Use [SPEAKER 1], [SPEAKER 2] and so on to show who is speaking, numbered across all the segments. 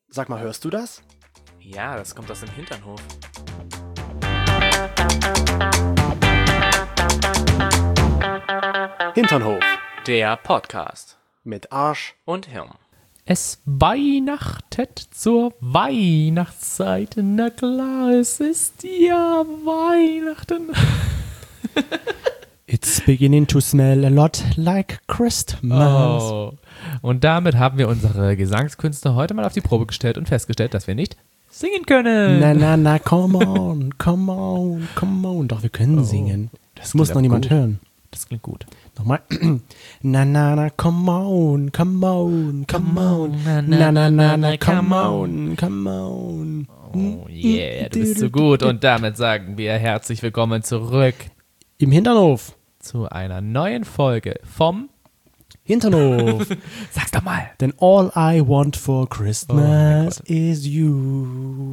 [SPEAKER 1] Sag mal, hörst du das?
[SPEAKER 2] Ja, das kommt aus dem Hinternhof.
[SPEAKER 1] Hinternhof
[SPEAKER 2] Der Podcast.
[SPEAKER 1] mit Arsch.
[SPEAKER 2] Und Hirn.
[SPEAKER 3] Es weihnachtet zur Weihnachtszeit. Na klar, es ist ja Weihnachten.
[SPEAKER 1] It's beginning to smell a lot like Christmas.
[SPEAKER 3] Oh. Und damit haben wir unsere Gesangskünste heute mal auf die Probe gestellt und festgestellt, dass wir nicht singen können.
[SPEAKER 1] Na, come on. Doch, wir können singen. Das muss
[SPEAKER 3] klingt
[SPEAKER 1] noch niemand
[SPEAKER 3] gut.
[SPEAKER 1] hören.
[SPEAKER 3] Das klingt gut.
[SPEAKER 1] Nochmal. Na, come on. Na, come on.
[SPEAKER 3] Oh yeah, du bist so gut. Und damit sagen wir herzlich willkommen zurück
[SPEAKER 1] Im Hinternhof.
[SPEAKER 3] zu einer neuen Folge vom
[SPEAKER 1] Hinternhof.
[SPEAKER 3] Sag's doch mal.
[SPEAKER 1] Denn all I want for Christmas
[SPEAKER 3] Gott.
[SPEAKER 1] is you.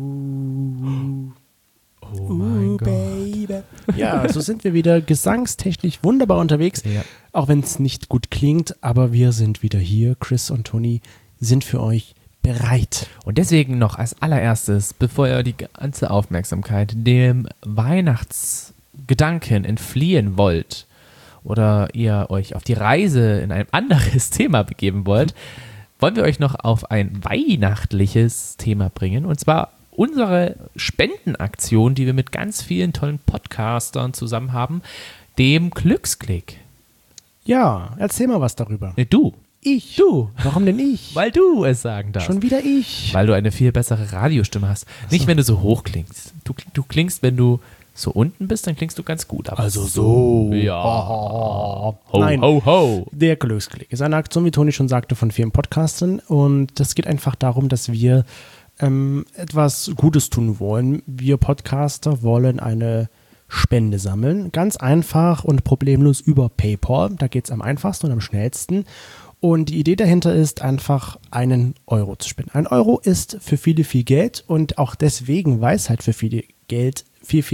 [SPEAKER 3] Oh mein Gott.
[SPEAKER 1] Baby. Ja, so sind wir wieder gesangstechnisch wunderbar unterwegs.
[SPEAKER 3] Ja.
[SPEAKER 1] Auch wenn es nicht gut klingt, aber wir sind wieder hier. Chris und Toni sind für euch bereit.
[SPEAKER 3] Und deswegen noch als allererstes, bevor ihr die ganze Aufmerksamkeit dem Weihnachtsgedanken entfliehen wollt oder ihr euch auf die Reise in ein anderes Thema begeben wollt, wollen wir euch noch auf ein weihnachtliches Thema bringen. Und zwar unsere Spendenaktion, die wir mit ganz vielen tollen Podcastern zusammen haben, dem Glücksklick.
[SPEAKER 1] Ja, erzähl mal was darüber.
[SPEAKER 3] Nee, du.
[SPEAKER 1] Ich?
[SPEAKER 3] Du.
[SPEAKER 1] Warum denn ich?
[SPEAKER 3] Weil du es sagen darfst.
[SPEAKER 1] Schon wieder ich.
[SPEAKER 3] Weil du eine viel bessere Radiostimme hast. Nicht, wenn du so hoch klingst. Du klingst, wenn du so unten bist, dann klingst du ganz gut. Aber
[SPEAKER 1] Also so.
[SPEAKER 3] Ja.
[SPEAKER 1] Ho,
[SPEAKER 3] Nein. Ho.
[SPEAKER 1] Der Glücksklick ist eine Aktion, wie Toni schon sagte, von vielen Podcastern. Und das geht einfach darum, dass wir etwas Gutes tun wollen. Wir Podcaster wollen eine Spende sammeln. Ganz einfach und problemlos über PayPal. Da geht es am einfachsten und am schnellsten. Und die Idee dahinter ist einfach, einen Euro zu spenden. Ein Euro ist für viele viel Geld und auch deswegen, weil es halt für viele Geld, für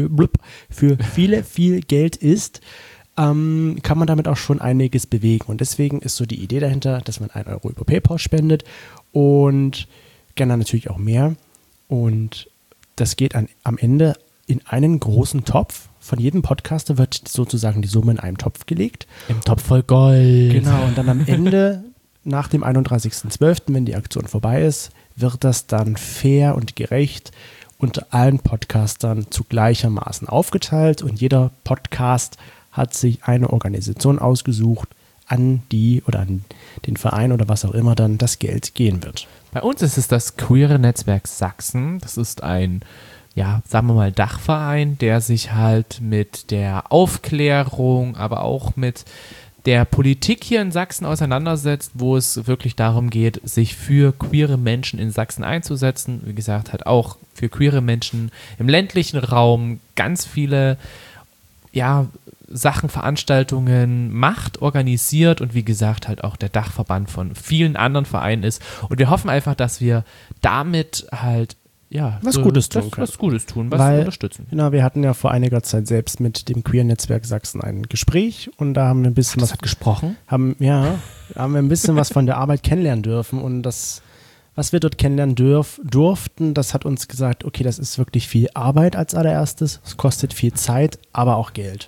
[SPEAKER 1] viele viel Geld ist, kann man damit auch schon einiges bewegen. Und deswegen ist so die Idee dahinter, dass man 1 Euro über PayPal spendet und gerne natürlich auch mehr. Und das geht am Ende in einen großen Topf. Von jedem Podcaster wird sozusagen die Summe in einen Topf gelegt.
[SPEAKER 3] Im Topf voll Gold.
[SPEAKER 1] Genau, und dann am Ende, nach dem 31.12., wenn die Aktion vorbei ist, wird das dann fair und gerecht unter allen Podcastern zu gleichermaßen aufgeteilt und jeder Podcast hat sich eine Organisation ausgesucht, an die oder an den Verein oder was auch immer dann das Geld gehen wird.
[SPEAKER 3] Bei uns ist es das Queere Netzwerk Sachsen. Das ist ein, ja, sagen wir mal, Dachverein, der sich halt mit der Aufklärung, aber auch mit der Politik hier in Sachsen auseinandersetzt, wo es wirklich darum geht, sich für queere Menschen in Sachsen einzusetzen. Wie gesagt, halt auch für queere Menschen im ländlichen Raum ganz viele, ja, Sachen, Veranstaltungen macht, organisiert und wie gesagt halt auch der Dachverband von vielen anderen Vereinen ist. Und wir hoffen einfach, dass wir damit halt
[SPEAKER 1] Was Gutes tun können.
[SPEAKER 3] Was Gutes tun, was
[SPEAKER 1] Weil,
[SPEAKER 3] unterstützen.
[SPEAKER 1] Genau, wir hatten ja vor einiger Zeit selbst mit dem Queer Netzwerk Sachsen ein Gespräch und da haben wir ein bisschen was
[SPEAKER 3] gesprochen?
[SPEAKER 1] haben wir ein bisschen was von der Arbeit kennenlernen dürfen und das, was wir dort kennenlernen durften, das hat uns gesagt, okay, das ist wirklich viel Arbeit als allererstes, es kostet viel Zeit, aber auch Geld.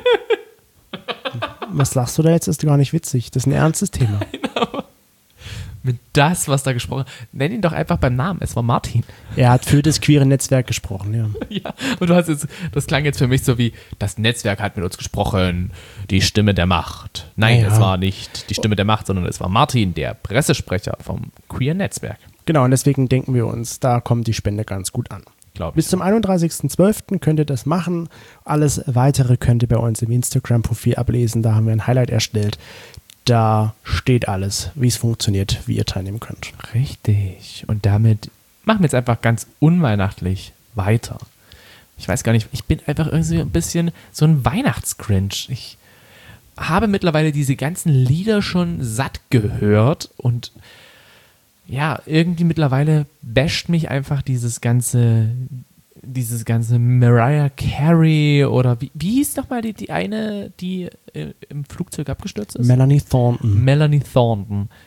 [SPEAKER 1] Was lachst du da jetzt? Ist gar nicht witzig. Das ist ein ernstes Thema.
[SPEAKER 3] Mit das, was da gesprochen nenn ihn doch einfach beim Namen. Es war Martin.
[SPEAKER 1] Er hat für das queere Netzwerk gesprochen, ja.
[SPEAKER 3] Ja, und du hast jetzt, das klang jetzt für mich so wie, das Netzwerk hat mit uns gesprochen, die Stimme der Macht. Nein,
[SPEAKER 1] Ja.
[SPEAKER 3] es war nicht die Stimme der Macht, sondern es war Martin, der Pressesprecher vom Queer Netzwerk.
[SPEAKER 1] Genau, und deswegen denken wir uns, da kommt die Spende ganz gut an.
[SPEAKER 3] Glaube
[SPEAKER 1] Bis zum 31.12. könnt ihr das machen. Alles Weitere könnt ihr bei uns im Instagram-Profil ablesen. Da haben wir ein Highlight erstellt. Da steht alles, wie es funktioniert, wie ihr teilnehmen könnt.
[SPEAKER 3] Richtig. Und damit machen wir jetzt einfach ganz unweihnachtlich weiter. Ich weiß gar nicht, ich bin einfach irgendwie ein bisschen so ein Weihnachtsgrinch. Ich habe mittlerweile diese ganzen Lieder schon satt gehört und ja, irgendwie mittlerweile basht mich einfach dieses ganze Mariah Carey oder wie hieß nochmal die eine, die im Flugzeug abgestürzt ist?
[SPEAKER 1] Melanie Thornton.
[SPEAKER 3] Melanie Thornton.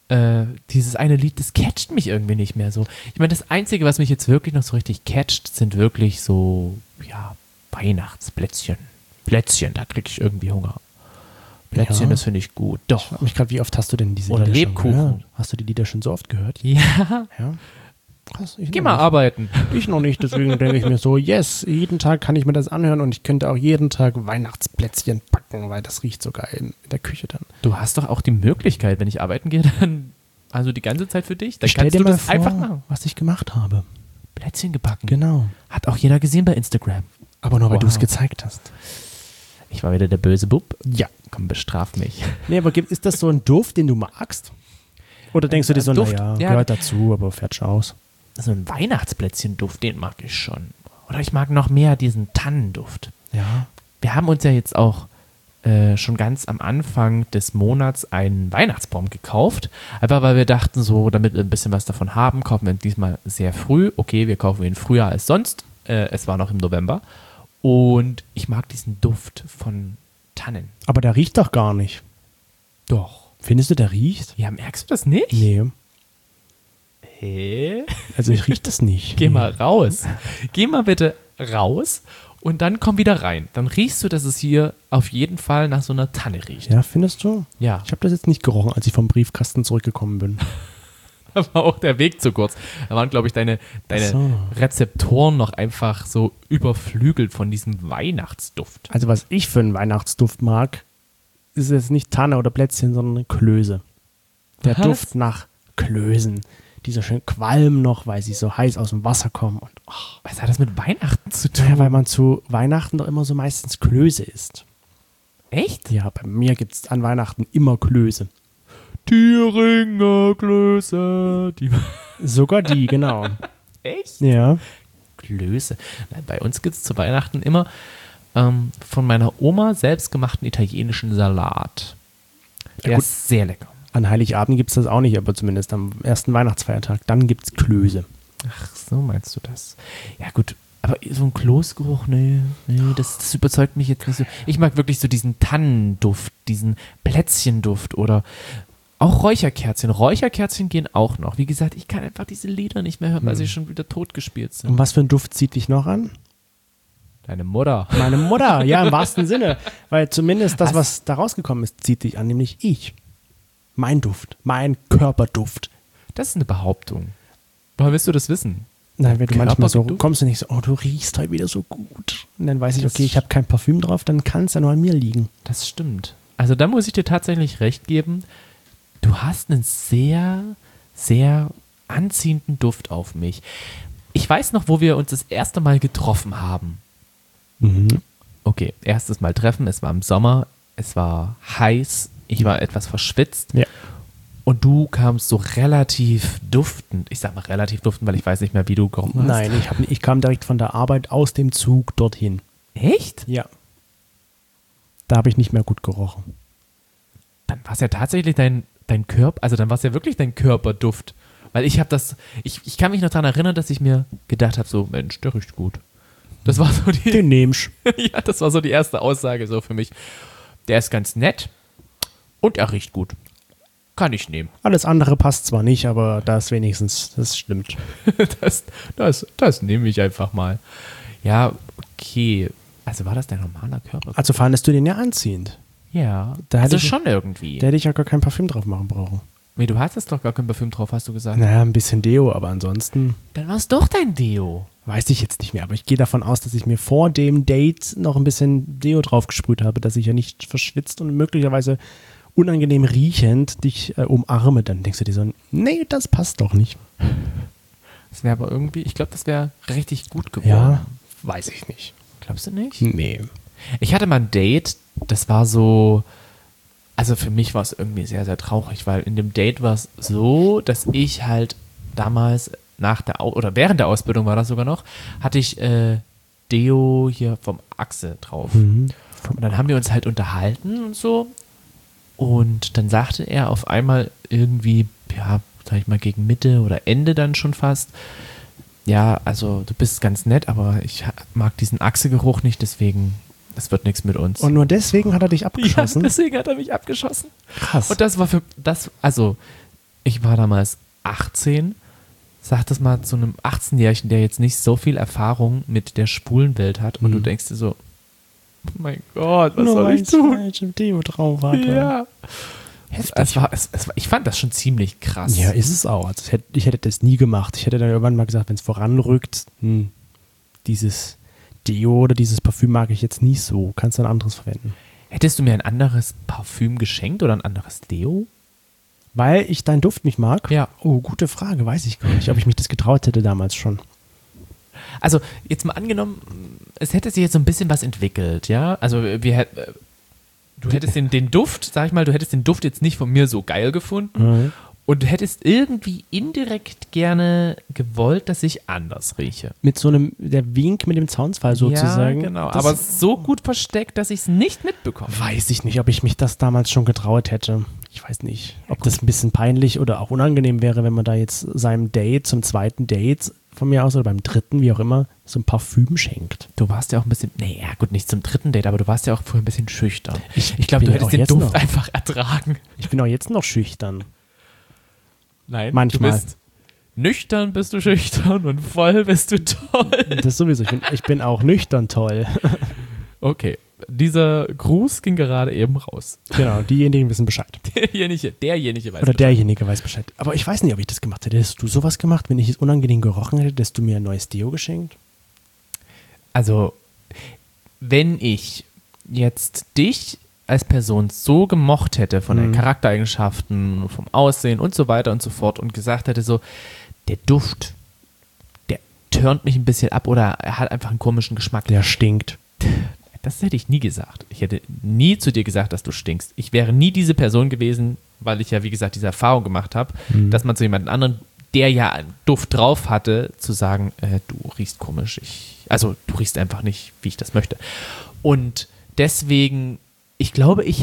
[SPEAKER 3] dieses eine Lied, das catcht mich irgendwie nicht mehr so. Ich meine, das Einzige, was mich jetzt wirklich noch so richtig catcht, sind wirklich so, ja, Weihnachtsplätzchen. Plätzchen, da kriege ich irgendwie Hunger. Plätzchen,
[SPEAKER 1] Ja.
[SPEAKER 3] das finde ich gut. Doch.
[SPEAKER 1] Ich frage mich gerade, wie oft hast du denn diese
[SPEAKER 3] Oder
[SPEAKER 1] Lieder
[SPEAKER 3] Lebkuchen.
[SPEAKER 1] schon gehört? Hast du die Lieder schon so oft gehört?
[SPEAKER 3] Ja,
[SPEAKER 1] Ja. Krass, ich
[SPEAKER 3] geh
[SPEAKER 1] noch
[SPEAKER 3] mal
[SPEAKER 1] nicht.
[SPEAKER 3] arbeiten.
[SPEAKER 1] Ich noch nicht, deswegen denke ich mir so, yes, jeden Tag kann ich mir das anhören und ich könnte auch jeden Tag Weihnachtsplätzchen backen, weil das riecht so geil in der Küche dann.
[SPEAKER 3] Du hast doch auch die Möglichkeit, wenn ich arbeiten gehe, dann, also die ganze Zeit für dich, dann
[SPEAKER 1] Stell
[SPEAKER 3] kannst
[SPEAKER 1] dir
[SPEAKER 3] du
[SPEAKER 1] mal
[SPEAKER 3] das
[SPEAKER 1] vor,
[SPEAKER 3] einfach machen.
[SPEAKER 1] was ich gemacht habe.
[SPEAKER 3] Plätzchen gebacken.
[SPEAKER 1] Genau.
[SPEAKER 3] Hat auch jeder gesehen bei Instagram.
[SPEAKER 1] Aber nur, weil
[SPEAKER 3] Wow.
[SPEAKER 1] du es gezeigt hast.
[SPEAKER 3] Ich war wieder der böse Bub.
[SPEAKER 1] Ja.
[SPEAKER 3] Komm, bestraf mich.
[SPEAKER 1] Nee, aber ist das so ein Duft, den du magst? Oder denkst du dir so,
[SPEAKER 3] Duft,
[SPEAKER 1] naja,
[SPEAKER 3] ja.
[SPEAKER 1] gehört dazu, aber fertig aus?
[SPEAKER 3] So ein Weihnachtsplätzchen-Duft, den mag ich schon. Oder ich mag noch mehr diesen Tannenduft.
[SPEAKER 1] Ja.
[SPEAKER 3] Wir haben uns ja jetzt auch schon ganz am Anfang des Monats einen Weihnachtsbaum gekauft. Einfach weil wir dachten, so, damit wir ein bisschen was davon haben, kaufen wir ihn diesmal sehr früh. Okay, wir kaufen ihn früher als sonst. Es war noch im November. Und ich mag diesen Duft von Tannen.
[SPEAKER 1] Aber der riecht doch gar nicht.
[SPEAKER 3] Doch.
[SPEAKER 1] Findest du, der riecht?
[SPEAKER 3] Ja, merkst du das nicht?
[SPEAKER 1] Nee.
[SPEAKER 3] Hä?
[SPEAKER 1] Also ich riech das nicht.
[SPEAKER 3] Geh mal raus. Geh mal bitte raus und dann komm wieder rein. Dann riechst du, dass es hier auf jeden Fall nach so einer Tanne riecht.
[SPEAKER 1] Ja, findest du?
[SPEAKER 3] Ja.
[SPEAKER 1] Ich habe das jetzt nicht gerochen, als ich vom Briefkasten zurückgekommen bin.
[SPEAKER 3] Da war auch der Weg zu kurz. Da waren, glaube ich, deine
[SPEAKER 1] Ach so.
[SPEAKER 3] Rezeptoren noch einfach so überflügelt von diesem Weihnachtsduft.
[SPEAKER 1] Also was ich für einen Weihnachtsduft mag, ist jetzt nicht Tanne oder Plätzchen, sondern Klöße. Der
[SPEAKER 3] Was?
[SPEAKER 1] Duft nach Klößen. Die so schön qualmen noch, weil sie so heiß aus dem Wasser kommen. Und,
[SPEAKER 3] Was hat das mit Weihnachten zu tun?
[SPEAKER 1] naja, weil man zu Weihnachten doch immer so meistens Klöße isst.
[SPEAKER 3] Echt?
[SPEAKER 1] Ja, bei mir gibt es an Weihnachten immer Klöße.
[SPEAKER 3] Thüringer Klöße. Die
[SPEAKER 1] Sogar die, genau.
[SPEAKER 3] Echt?
[SPEAKER 1] Ja.
[SPEAKER 3] Klöße. Nein, bei uns gibt es zu Weihnachten immer von meiner Oma selbstgemachten italienischen Salat. Der
[SPEAKER 1] gut.
[SPEAKER 3] ist sehr lecker.
[SPEAKER 1] An Heiligabend gibt es das auch nicht, aber zumindest am ersten Weihnachtsfeiertag. Dann gibt es Klöße.
[SPEAKER 3] Ach, so meinst du das? Ja, gut. Aber so ein Kloßgeruch, nee, das überzeugt mich jetzt nicht so. Ich mag wirklich so diesen Tannenduft, diesen Plätzchenduft oder auch Räucherkerzchen. Räucherkerzchen gehen auch noch. Wie gesagt, ich kann einfach diese Lieder nicht mehr hören, weil sie schon wieder totgespielt sind.
[SPEAKER 1] Und was für ein Duft zieht dich noch an?
[SPEAKER 3] Deine Mutter.
[SPEAKER 1] Meine Mutter, ja, im wahrsten Sinne. Weil zumindest das, was da rausgekommen ist, zieht dich an, nämlich ich. Mein Duft, mein Körperduft.
[SPEAKER 3] Das ist eine Behauptung. Woher willst du das wissen?
[SPEAKER 1] Nein, wenn du manchmal so
[SPEAKER 3] Körperduft?
[SPEAKER 1] kommst du nicht so, oh, du riechst heute wieder so gut. Und dann weiß ich, okay, ich habe kein Parfüm drauf, dann kann es ja nur an mir liegen.
[SPEAKER 3] Das stimmt. Also da muss ich dir tatsächlich recht geben. Du hast einen sehr, sehr anziehenden Duft auf mich. Ich weiß noch, wo wir uns das erste Mal getroffen haben. Okay, erstes Mal treffen, es war im Sommer, es war heiß, ich war etwas verschwitzt
[SPEAKER 1] Ja.
[SPEAKER 3] und du kamst so relativ duftend. Ich sag mal relativ duftend, weil ich weiß nicht mehr, wie du gerochen hast.
[SPEAKER 1] Nein, ich kam direkt von der Arbeit aus dem Zug dorthin.
[SPEAKER 3] Echt?
[SPEAKER 1] Ja. Da habe ich nicht mehr gut gerochen.
[SPEAKER 3] Dann war es ja tatsächlich dein Körper, also dann war es ja wirklich dein Körperduft. Weil ich habe das, ich kann mich noch daran erinnern, dass ich mir gedacht habe, so, Mensch, der riecht gut. Das war so die,
[SPEAKER 1] Den nehm's.
[SPEAKER 3] ja, das war so die erste Aussage so für mich. Der ist ganz nett und er riecht gut. Kann ich nehmen.
[SPEAKER 1] Alles andere passt zwar nicht, aber das wenigstens, das stimmt.
[SPEAKER 3] Das nehme ich einfach mal. Ja, okay. Also war das dein normaler Körper?
[SPEAKER 1] Also fandest du den ja anziehend.
[SPEAKER 3] Ja,
[SPEAKER 1] Da
[SPEAKER 3] also
[SPEAKER 1] hätte ich-
[SPEAKER 3] schon irgendwie.
[SPEAKER 1] Da hätte ich ja gar kein Parfüm drauf machen brauchen.
[SPEAKER 3] Nee, du hattest doch gar kein Parfüm drauf, hast du gesagt.
[SPEAKER 1] Naja, ein bisschen Deo, aber ansonsten
[SPEAKER 3] Dann war es doch dein Deo.
[SPEAKER 1] weiß ich jetzt nicht mehr. Aber ich gehe davon aus, dass ich mir vor dem Date noch ein bisschen Deo drauf gesprüht habe, dass ich ja nicht verschwitzt und möglicherweise unangenehm riechend dich umarme. Dann denkst du dir so, nee, das passt doch nicht.
[SPEAKER 3] Das wäre aber irgendwie, ich glaube, das wäre richtig gut geworden.
[SPEAKER 1] Ja, weiß ich nicht.
[SPEAKER 3] Glaubst du nicht?
[SPEAKER 1] Nee.
[SPEAKER 3] Ich hatte mal ein Date, das war so, also für mich war es irgendwie sehr, sehr traurig, weil in dem Date war es so, dass ich halt damals während der Ausbildung war das sogar noch, hatte ich Deo hier vom Axe drauf. Und dann haben wir uns halt unterhalten und so. Und dann sagte er auf einmal irgendwie, ja, sag ich mal, gegen Mitte oder Ende dann schon fast, ja, also du bist ganz nett, aber ich mag diesen Achsegeruch nicht, deswegen, das wird nichts mit uns.
[SPEAKER 1] Und nur deswegen hat er dich abgeschossen?
[SPEAKER 3] Ja, deswegen hat er mich abgeschossen.
[SPEAKER 1] Krass.
[SPEAKER 3] Und das war also ich war damals 18. Sag das mal zu einem 18-Jährigen, der jetzt nicht so viel Erfahrung mit der schwulen Welt hat und du denkst dir so, oh mein Gott, was soll ich tun?
[SPEAKER 1] Weil ich im Deo drauf hatte.
[SPEAKER 3] Ja. Ich fand das schon ziemlich krass.
[SPEAKER 1] Ja, ist es auch. Also ich hätte das nie gemacht. Ich hätte dann irgendwann mal gesagt, wenn es voranrückt, dieses Deo oder dieses Parfüm mag ich jetzt nicht so. Kannst du ein anderes verwenden.
[SPEAKER 3] Hättest du mir ein anderes Parfüm geschenkt oder ein anderes Deo?
[SPEAKER 1] Weil ich deinen Duft nicht mag?
[SPEAKER 3] Ja.
[SPEAKER 1] Oh, gute Frage. Weiß ich gar nicht, ob ich mich das getraut hätte damals schon.
[SPEAKER 3] Also jetzt mal angenommen, es hätte sich jetzt so ein bisschen was entwickelt, ja? Also du hättest den Duft, sag ich mal, du hättest den Duft jetzt nicht von mir so geil gefunden und du hättest irgendwie indirekt gerne gewollt, dass ich anders rieche.
[SPEAKER 1] Mit so einem, der Wink mit dem Zaunsfall sozusagen.
[SPEAKER 3] Ja, genau.
[SPEAKER 1] Das
[SPEAKER 3] Aber so gut versteckt, dass ich es nicht mitbekomme.
[SPEAKER 1] weiß ich nicht, ob ich mich das damals schon getraut hätte. Ich weiß nicht, ob das ein bisschen peinlich oder auch unangenehm wäre, wenn man da jetzt seinem Date, zum zweiten Date von mir aus oder beim dritten, wie auch immer, so ein Parfüm schenkt.
[SPEAKER 3] Du warst ja auch ein bisschen, gut, nicht zum dritten Date, aber du warst ja auch vorher ein bisschen schüchtern. Ich glaube,
[SPEAKER 1] bin
[SPEAKER 3] du hättest
[SPEAKER 1] auch
[SPEAKER 3] den
[SPEAKER 1] jetzt
[SPEAKER 3] Duft
[SPEAKER 1] noch.
[SPEAKER 3] einfach ertragen.
[SPEAKER 1] Ich bin auch jetzt noch schüchtern.
[SPEAKER 3] Nein,
[SPEAKER 1] Manchmal.
[SPEAKER 3] Du bist nüchtern, bist du schüchtern und voll bist du toll.
[SPEAKER 1] Das sowieso. Ich bin auch nüchtern toll.
[SPEAKER 3] Okay, dieser Gruß ging gerade eben raus.
[SPEAKER 1] Genau, diejenigen wissen Bescheid.
[SPEAKER 3] Derjenige weiß
[SPEAKER 1] Oder
[SPEAKER 3] Bescheid.
[SPEAKER 1] derjenige weiß Bescheid. Aber ich weiß nicht, ob ich das gemacht hätte. Hättest du sowas gemacht, wenn ich es unangenehm gerochen hätte, hättest du mir ein neues Deo geschenkt?
[SPEAKER 3] Also, wenn ich jetzt dich als Person so gemocht hätte von den Charaktereigenschaften, vom Aussehen und so weiter und so fort und gesagt hätte so, der Duft, der turnt mich ein bisschen ab oder er hat einfach einen komischen Geschmack.
[SPEAKER 1] Der stinkt.
[SPEAKER 3] Das hätte ich nie gesagt. Ich hätte nie zu dir gesagt, dass du stinkst. Ich wäre nie diese Person gewesen, weil ich ja, wie gesagt, diese Erfahrung gemacht habe, dass man zu jemand anderen, der ja einen Duft drauf hatte, zu sagen, du riechst komisch. Also du riechst einfach nicht, wie ich das möchte. Und deswegen, ich glaube, ich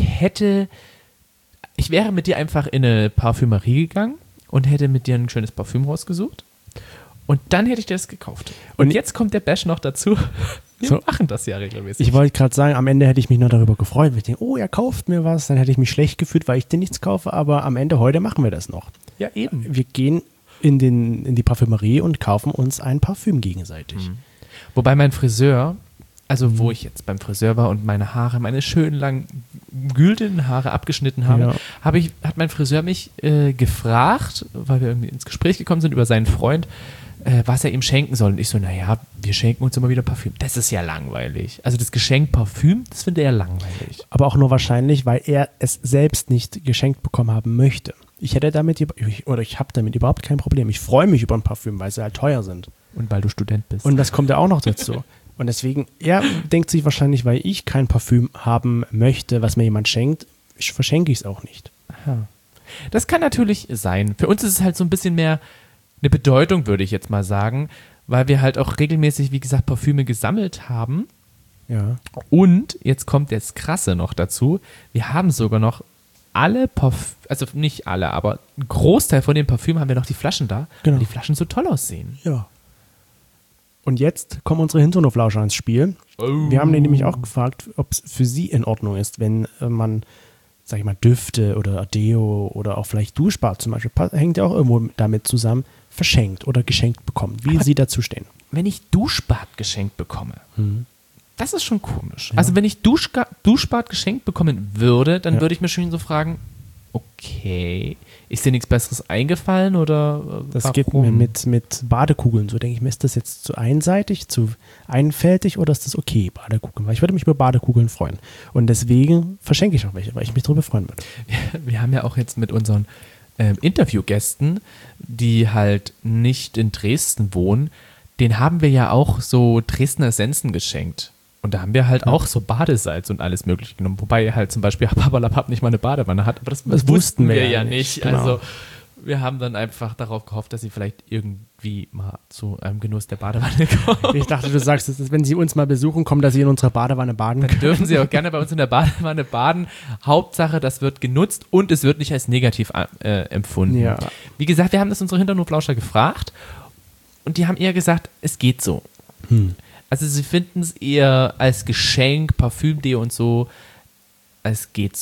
[SPEAKER 3] wäre mit dir einfach in eine Parfümerie gegangen und hätte mit dir ein schönes Parfüm rausgesucht. Und dann hätte ich dir das gekauft. Und jetzt kommt der Bash noch dazu. Wir machen das ja regelmäßig.
[SPEAKER 1] Ich wollte gerade sagen, am Ende hätte ich mich noch darüber gefreut. Weil ich denke, oh, er kauft mir was. Dann hätte ich mich schlecht gefühlt, weil ich dir nichts kaufe. Aber am Ende, heute machen wir das noch.
[SPEAKER 3] Ja, eben.
[SPEAKER 1] Wir gehen in die Parfümerie und kaufen uns ein Parfüm gegenseitig.
[SPEAKER 3] Wobei mein Friseur, also wo ich jetzt beim Friseur war und meine schönen langen güldenen Haare abgeschnitten habe, hat mein Friseur mich gefragt, weil wir irgendwie ins Gespräch gekommen sind über seinen Freund, was er ihm schenken soll. Und ich so, naja, wir schenken uns immer wieder Parfüm. Das ist ja langweilig. Also das Geschenk Parfüm, das findet er langweilig.
[SPEAKER 1] Aber auch nur wahrscheinlich, weil er es selbst nicht geschenkt bekommen haben möchte. Ich habe damit überhaupt kein Problem. Ich freue mich über ein Parfüm, weil sie halt teuer sind.
[SPEAKER 3] Und weil du Student bist.
[SPEAKER 1] Und das kommt ja auch noch dazu. Und deswegen, er denkt sich wahrscheinlich, weil ich kein Parfüm haben möchte, was mir jemand schenkt, verschenke ich es auch nicht.
[SPEAKER 3] Aha. Das kann natürlich sein. Für uns ist es halt so ein bisschen mehr eine Bedeutung, würde ich jetzt mal sagen, weil wir halt auch regelmäßig, wie gesagt, Parfüme gesammelt haben.
[SPEAKER 1] Ja.
[SPEAKER 3] Und jetzt kommt das Krasse noch dazu, wir haben sogar noch alle also nicht alle, aber ein Großteil von den Parfümen haben wir noch die Flaschen da,
[SPEAKER 1] Genau.
[SPEAKER 3] weil die Flaschen so toll aussehen.
[SPEAKER 1] Ja. Und jetzt kommen unsere Hinterhoflauscher ins Spiel. Wir haben den nämlich auch gefragt, ob es für sie in Ordnung ist, wenn man, sag ich mal, Düfte oder Deo oder auch vielleicht Duschbad zum Beispiel, hängt ja auch irgendwo damit zusammen, verschenkt oder geschenkt bekommt. Wie sie dazu stehen.
[SPEAKER 3] Wenn ich Duschbad geschenkt bekomme, das ist schon komisch.
[SPEAKER 1] Ja.
[SPEAKER 3] Also wenn ich Duschbad geschenkt bekommen würde, dann würde ich mir schon so fragen, okay, ist dir nichts Besseres eingefallen oder
[SPEAKER 1] Das
[SPEAKER 3] warum?
[SPEAKER 1] geht mir mit Badekugeln. So denke ich mir, ist das jetzt zu einseitig, zu einfältig oder ist das okay, Badekugeln? Weil ich würde mich über Badekugeln freuen. Und deswegen verschenke ich auch welche, weil ich mich darüber freuen würde.
[SPEAKER 3] Wir haben ja auch jetzt mit unseren Interviewgästen, die halt nicht in Dresden wohnen, denen haben wir ja auch so Dresdner Essenzen geschenkt. Und da haben wir halt auch so Badesalz und alles mögliche genommen. Wobei halt zum Beispiel Papalapap nicht mal eine Badewanne hat. Aber das wussten wir ja nicht.
[SPEAKER 1] Genau.
[SPEAKER 3] Also wir haben dann einfach darauf gehofft, dass sie vielleicht irgendwie mal zu einem Genuss der Badewanne kommen.
[SPEAKER 1] Ich dachte, du sagst, dass wenn sie uns mal besuchen, kommen, dass sie in unserer Badewanne baden
[SPEAKER 3] Dann
[SPEAKER 1] können.
[SPEAKER 3] dürfen sie auch gerne bei uns in der Badewanne baden. Hauptsache, das wird genutzt und es wird nicht als negativ empfunden.
[SPEAKER 1] Ja.
[SPEAKER 3] Wie gesagt, wir haben das unsere Hinterhoflauscher gefragt und die haben eher gesagt, es geht so. Also sie finden es eher als Geschenk, Parfüm, Deo und so, es geht so.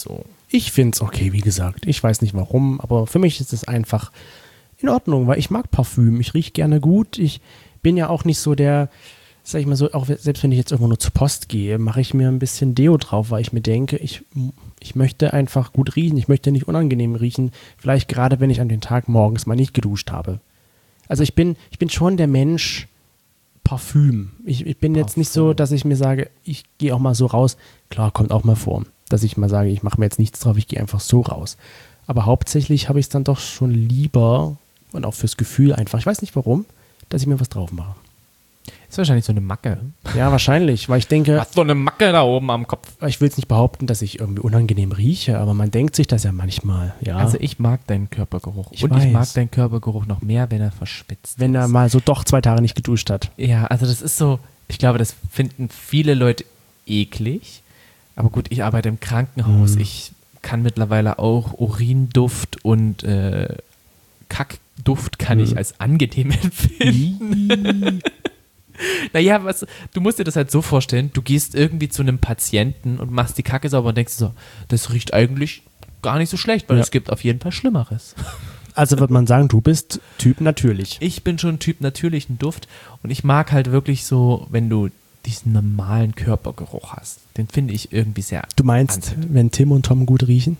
[SPEAKER 1] Ich finde es okay, wie gesagt. Ich weiß nicht warum, aber für mich ist es einfach in Ordnung, weil ich mag Parfüm. Ich rieche gerne gut. Ich bin ja auch nicht so der, sag ich mal so, auch selbst wenn ich jetzt irgendwo nur zur Post gehe, mache ich mir ein bisschen Deo drauf, weil ich mir denke, ich möchte einfach gut riechen. Ich möchte nicht unangenehm riechen. Vielleicht gerade, wenn ich an den Tag morgens mal nicht geduscht habe. Also ich bin schon der Mensch Parfüm. Ich bin jetzt nicht so, dass ich mir sage, ich gehe auch mal so raus. Klar, kommt auch mal vor, dass ich mal sage, ich mache mir jetzt nichts drauf, ich gehe einfach so raus. Aber hauptsächlich habe ich es dann doch schon lieber und auch fürs Gefühl einfach, ich weiß nicht warum, dass ich mir was drauf mache.
[SPEAKER 3] Ist wahrscheinlich so eine Macke.
[SPEAKER 1] Ja, wahrscheinlich, weil ich denke,
[SPEAKER 3] Hast so eine Macke da oben am Kopf.
[SPEAKER 1] ich will jetzt nicht behaupten, dass ich irgendwie unangenehm rieche, aber man denkt sich das ja manchmal, ja.
[SPEAKER 3] Also ich mag deinen Körpergeruch.
[SPEAKER 1] Ich
[SPEAKER 3] Und
[SPEAKER 1] weiß.
[SPEAKER 3] ich mag deinen Körpergeruch noch mehr, wenn er verschwitzt
[SPEAKER 1] Wenn er
[SPEAKER 3] ist.
[SPEAKER 1] mal so doch 2 Tage nicht geduscht hat.
[SPEAKER 3] Ja, also das ist so, ich glaube, das finden viele Leute eklig. Aber gut, ich arbeite im Krankenhaus. Ich kann mittlerweile auch Urinduft und Kackduft kann ich als angenehm empfinden. Naja, du musst dir das halt so vorstellen, du gehst irgendwie zu einem Patienten und machst die Kacke sauber und denkst so, das riecht eigentlich gar nicht so schlecht, weil
[SPEAKER 1] Ja.
[SPEAKER 3] es gibt auf jeden Fall Schlimmeres.
[SPEAKER 1] Also wird man sagen, du bist Typ natürlich.
[SPEAKER 3] Ich bin schon Typ natürlichen Duft und ich mag halt wirklich so, wenn du diesen normalen Körpergeruch hast. Den finde ich irgendwie sehr
[SPEAKER 1] Du meinst,
[SPEAKER 3] anziehend.
[SPEAKER 1] wenn Tim und Tom gut riechen?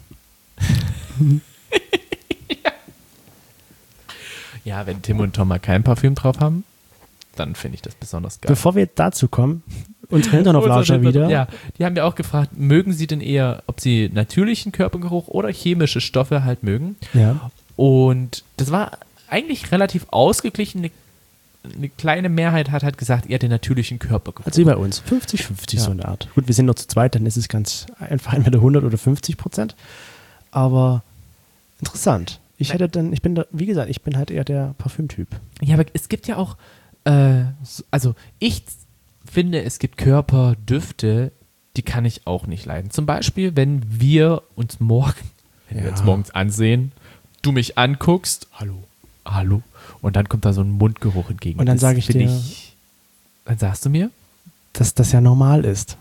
[SPEAKER 3] Ja, wenn Tim und Tom mal kein Parfüm drauf haben, dann finde ich das besonders geil.
[SPEAKER 1] Bevor wir dazu kommen, unsere Hinterhoflauscher
[SPEAKER 3] Unser-
[SPEAKER 1] wieder.
[SPEAKER 3] Ja, die haben ja auch gefragt, mögen sie denn eher, ob sie natürlichen Körpergeruch oder chemische Stoffe halt mögen.
[SPEAKER 1] Ja.
[SPEAKER 3] Und das war eigentlich relativ ausgeglichen. Eine kleine Mehrheit hat halt gesagt, eher den natürlichen Körpergeruch.
[SPEAKER 1] Also wie bei uns. 50-50
[SPEAKER 3] Ja.
[SPEAKER 1] so eine Art. Gut, wir sind nur zu zweit, dann ist es ganz einfach entweder 100 oder 50%. Aber interessant. Ich bin da, wie gesagt, ich bin halt eher der Parfümtyp.
[SPEAKER 3] Ja, aber es gibt ja auch, also ich finde, es gibt Körperdüfte, die kann ich auch nicht leiden. Zum Beispiel, wenn wir uns morgens ansehen, du mich anguckst, hallo, und dann kommt da so ein Mundgeruch entgegen.
[SPEAKER 1] Und dann
[SPEAKER 3] Das
[SPEAKER 1] sage ich
[SPEAKER 3] finde
[SPEAKER 1] dir-
[SPEAKER 3] dann sagst du mir?
[SPEAKER 1] Dass das ja normal ist.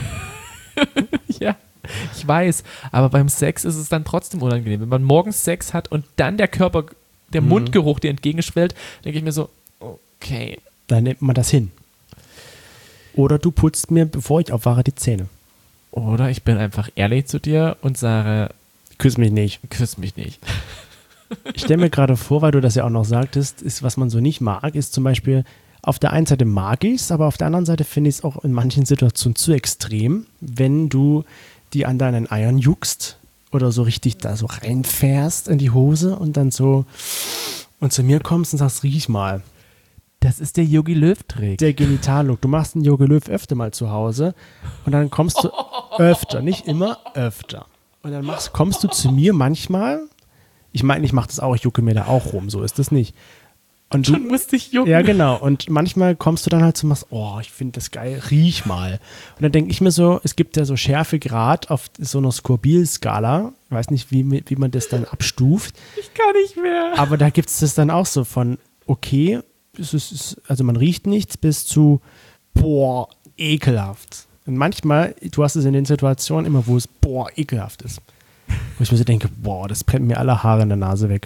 [SPEAKER 3] Ja, ich weiß, aber beim Sex ist es dann trotzdem unangenehm. Wenn man morgens Sex hat und dann der Mundgeruch dir entgegenschwellt, denke ich mir so, okay.
[SPEAKER 1] Dann nimmt man das hin. Oder du putzt mir, bevor ich aufwache, die Zähne.
[SPEAKER 3] Oder ich bin einfach ehrlich zu dir und sage,
[SPEAKER 1] Küss mich nicht.
[SPEAKER 3] küss mich nicht.
[SPEAKER 1] Ich stelle mir gerade vor, weil du das ja auch noch sagtest, ist, was man so nicht mag, ist zum Beispiel, auf der einen Seite mag ich es, aber auf der anderen Seite finde ich es auch in manchen Situationen zu extrem, wenn du die an deinen Eiern juckst oder so richtig da so reinfährst in die Hose und dann so und zu mir kommst und sagst, riech mal.
[SPEAKER 3] Das ist der Yogi Löw-Trick.
[SPEAKER 1] Der Genitallook. Du machst einen Jogi Löw öfter mal zu Hause und dann kommst du öfter, nicht immer, öfter. Und dann kommst du zu mir manchmal, ich meine, ich mache das auch, ich jucke mir da auch rum, so ist das nicht. Und du,
[SPEAKER 3] Dann musste ich jucken.
[SPEAKER 1] ja, genau. Und manchmal kommst du dann halt so und machst, oh, ich finde das geil, riech mal. Und dann denke ich mir so, es gibt ja so Schärfegrad auf so einer Skorbil-Skala. Ich weiß nicht, wie man das dann abstuft.
[SPEAKER 3] Ich kann nicht mehr.
[SPEAKER 1] Aber da gibt es das dann auch so von, okay, also man riecht nichts, bis zu, boah, ekelhaft. Und manchmal, du hast es in den Situationen immer, wo es, boah, ekelhaft ist. Wo ich mir so denke, boah, das brennt mir alle Haare in der Nase weg.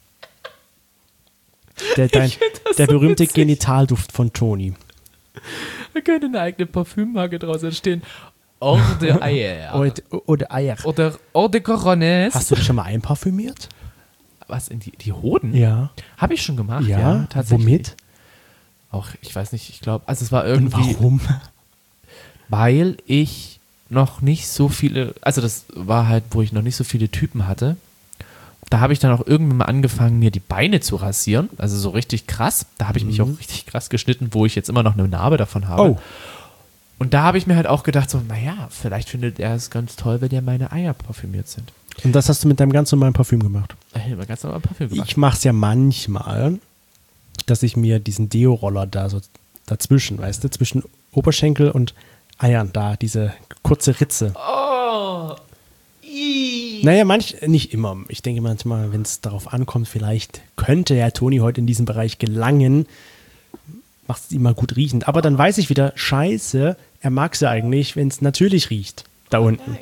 [SPEAKER 1] Der berühmte
[SPEAKER 3] witzig.
[SPEAKER 1] Genitalduft von Toni.
[SPEAKER 3] Da könnte eine eigene Parfümmarke draus entstehen. Eau de Eier.
[SPEAKER 1] Oder Eier.
[SPEAKER 3] Oder Eau de Corones.
[SPEAKER 1] Hast du dich schon mal einparfümiert?
[SPEAKER 3] Was, in die Hoden?
[SPEAKER 1] Ja.
[SPEAKER 3] Habe ich schon gemacht,
[SPEAKER 1] Ja,
[SPEAKER 3] ja, tatsächlich.
[SPEAKER 1] womit?
[SPEAKER 3] Auch, ich weiß nicht, ich glaube, also es war
[SPEAKER 1] Und
[SPEAKER 3] irgendwie,
[SPEAKER 1] warum?
[SPEAKER 3] weil ich noch nicht so viele, also das war halt, wo ich noch nicht so viele Typen hatte. Da habe ich dann auch irgendwann mal angefangen, mir die Beine zu rasieren. Also so richtig krass. Da habe ich mich auch richtig krass geschnitten, wo ich jetzt immer noch eine Narbe davon habe.
[SPEAKER 1] Oh.
[SPEAKER 3] Und da habe ich mir halt auch gedacht, so, naja, vielleicht findet er es ganz toll, wenn ja meine Eier parfümiert sind.
[SPEAKER 1] Und das hast du mit deinem ganz normalen Parfüm gemacht?
[SPEAKER 3] Ich habe ganz normal Parfüm gemacht.
[SPEAKER 1] Ich mache es ja manchmal, dass ich mir diesen Deo-Roller da so dazwischen, weißt du, zwischen Oberschenkel und Eiern da, diese kurze Ritze.
[SPEAKER 3] Oh!
[SPEAKER 1] Naja, nicht immer. Ich denke manchmal, wenn es darauf ankommt, vielleicht könnte ja Toni heute in diesem Bereich gelangen. Macht es ihm mal gut riechend. Aber dann weiß ich wieder, scheiße, er mag es ja eigentlich, wenn es natürlich riecht. Da unten.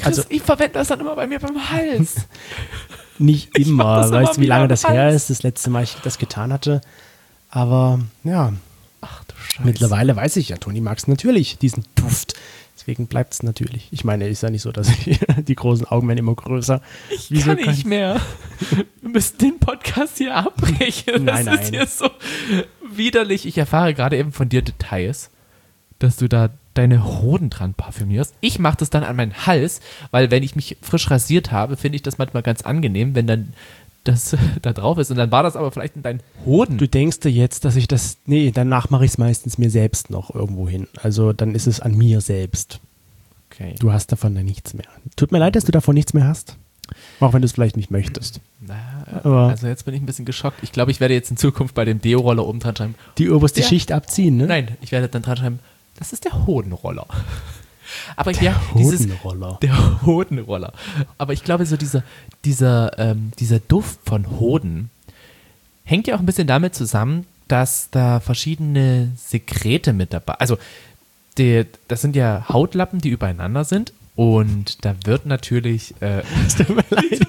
[SPEAKER 1] Also
[SPEAKER 3] ich verwende das dann immer bei mir beim Hals.
[SPEAKER 1] nicht immer.
[SPEAKER 3] das
[SPEAKER 1] Weißt
[SPEAKER 3] immer
[SPEAKER 1] du, wie lange
[SPEAKER 3] wieder
[SPEAKER 1] das
[SPEAKER 3] am
[SPEAKER 1] her
[SPEAKER 3] Hals.
[SPEAKER 1] ist, das letzte Mal ich das getan hatte? Aber ja,
[SPEAKER 3] Ach du Scheiße.
[SPEAKER 1] mittlerweile weiß ich ja, Toni mag es natürlich, diesen Duft. Deswegen bleibt es natürlich. Ich meine, ist ja nicht so, dass die großen Augen werden immer größer.
[SPEAKER 3] Ich kann nicht mehr. Wir müssen den Podcast hier abbrechen. Das
[SPEAKER 1] Nein,
[SPEAKER 3] ist
[SPEAKER 1] nein.
[SPEAKER 3] hier so widerlich. Ich erfahre gerade eben von dir Details, dass du da deine Hoden dran parfümierst. Ich mache das dann an meinen Hals, weil wenn ich mich frisch rasiert habe, finde ich das manchmal ganz angenehm, wenn dann das da drauf ist. Und dann war das aber vielleicht in deinen Hoden.
[SPEAKER 1] Du denkst dir jetzt, dass ich das. Nee, danach mache ich es meistens mir selbst noch irgendwo hin. Also dann ist es an mir selbst.
[SPEAKER 3] Okay.
[SPEAKER 1] Du hast davon dann nichts mehr. Tut mir leid, dass du davon nichts mehr hast. Auch wenn du es vielleicht nicht möchtest. Aber-
[SPEAKER 3] Also jetzt bin ich ein bisschen geschockt. Ich glaube, ich werde jetzt in Zukunft bei dem Deo-Roller oben dran schreiben.
[SPEAKER 1] Die oberste
[SPEAKER 3] Der-
[SPEAKER 1] Schicht abziehen, ne?
[SPEAKER 3] Nein, ich werde dann dran schreiben, das ist der Hodenroller. Aber ja, dieses
[SPEAKER 1] Hodenroller.
[SPEAKER 3] der Hodenroller. Aber ich glaube, so dieser Duft von Hoden hängt ja auch ein bisschen damit zusammen, dass da verschiedene Sekrete mit dabei. Also das sind ja Hautlappen, die übereinander sind. Und da wird natürlich
[SPEAKER 1] Es tut mir leid,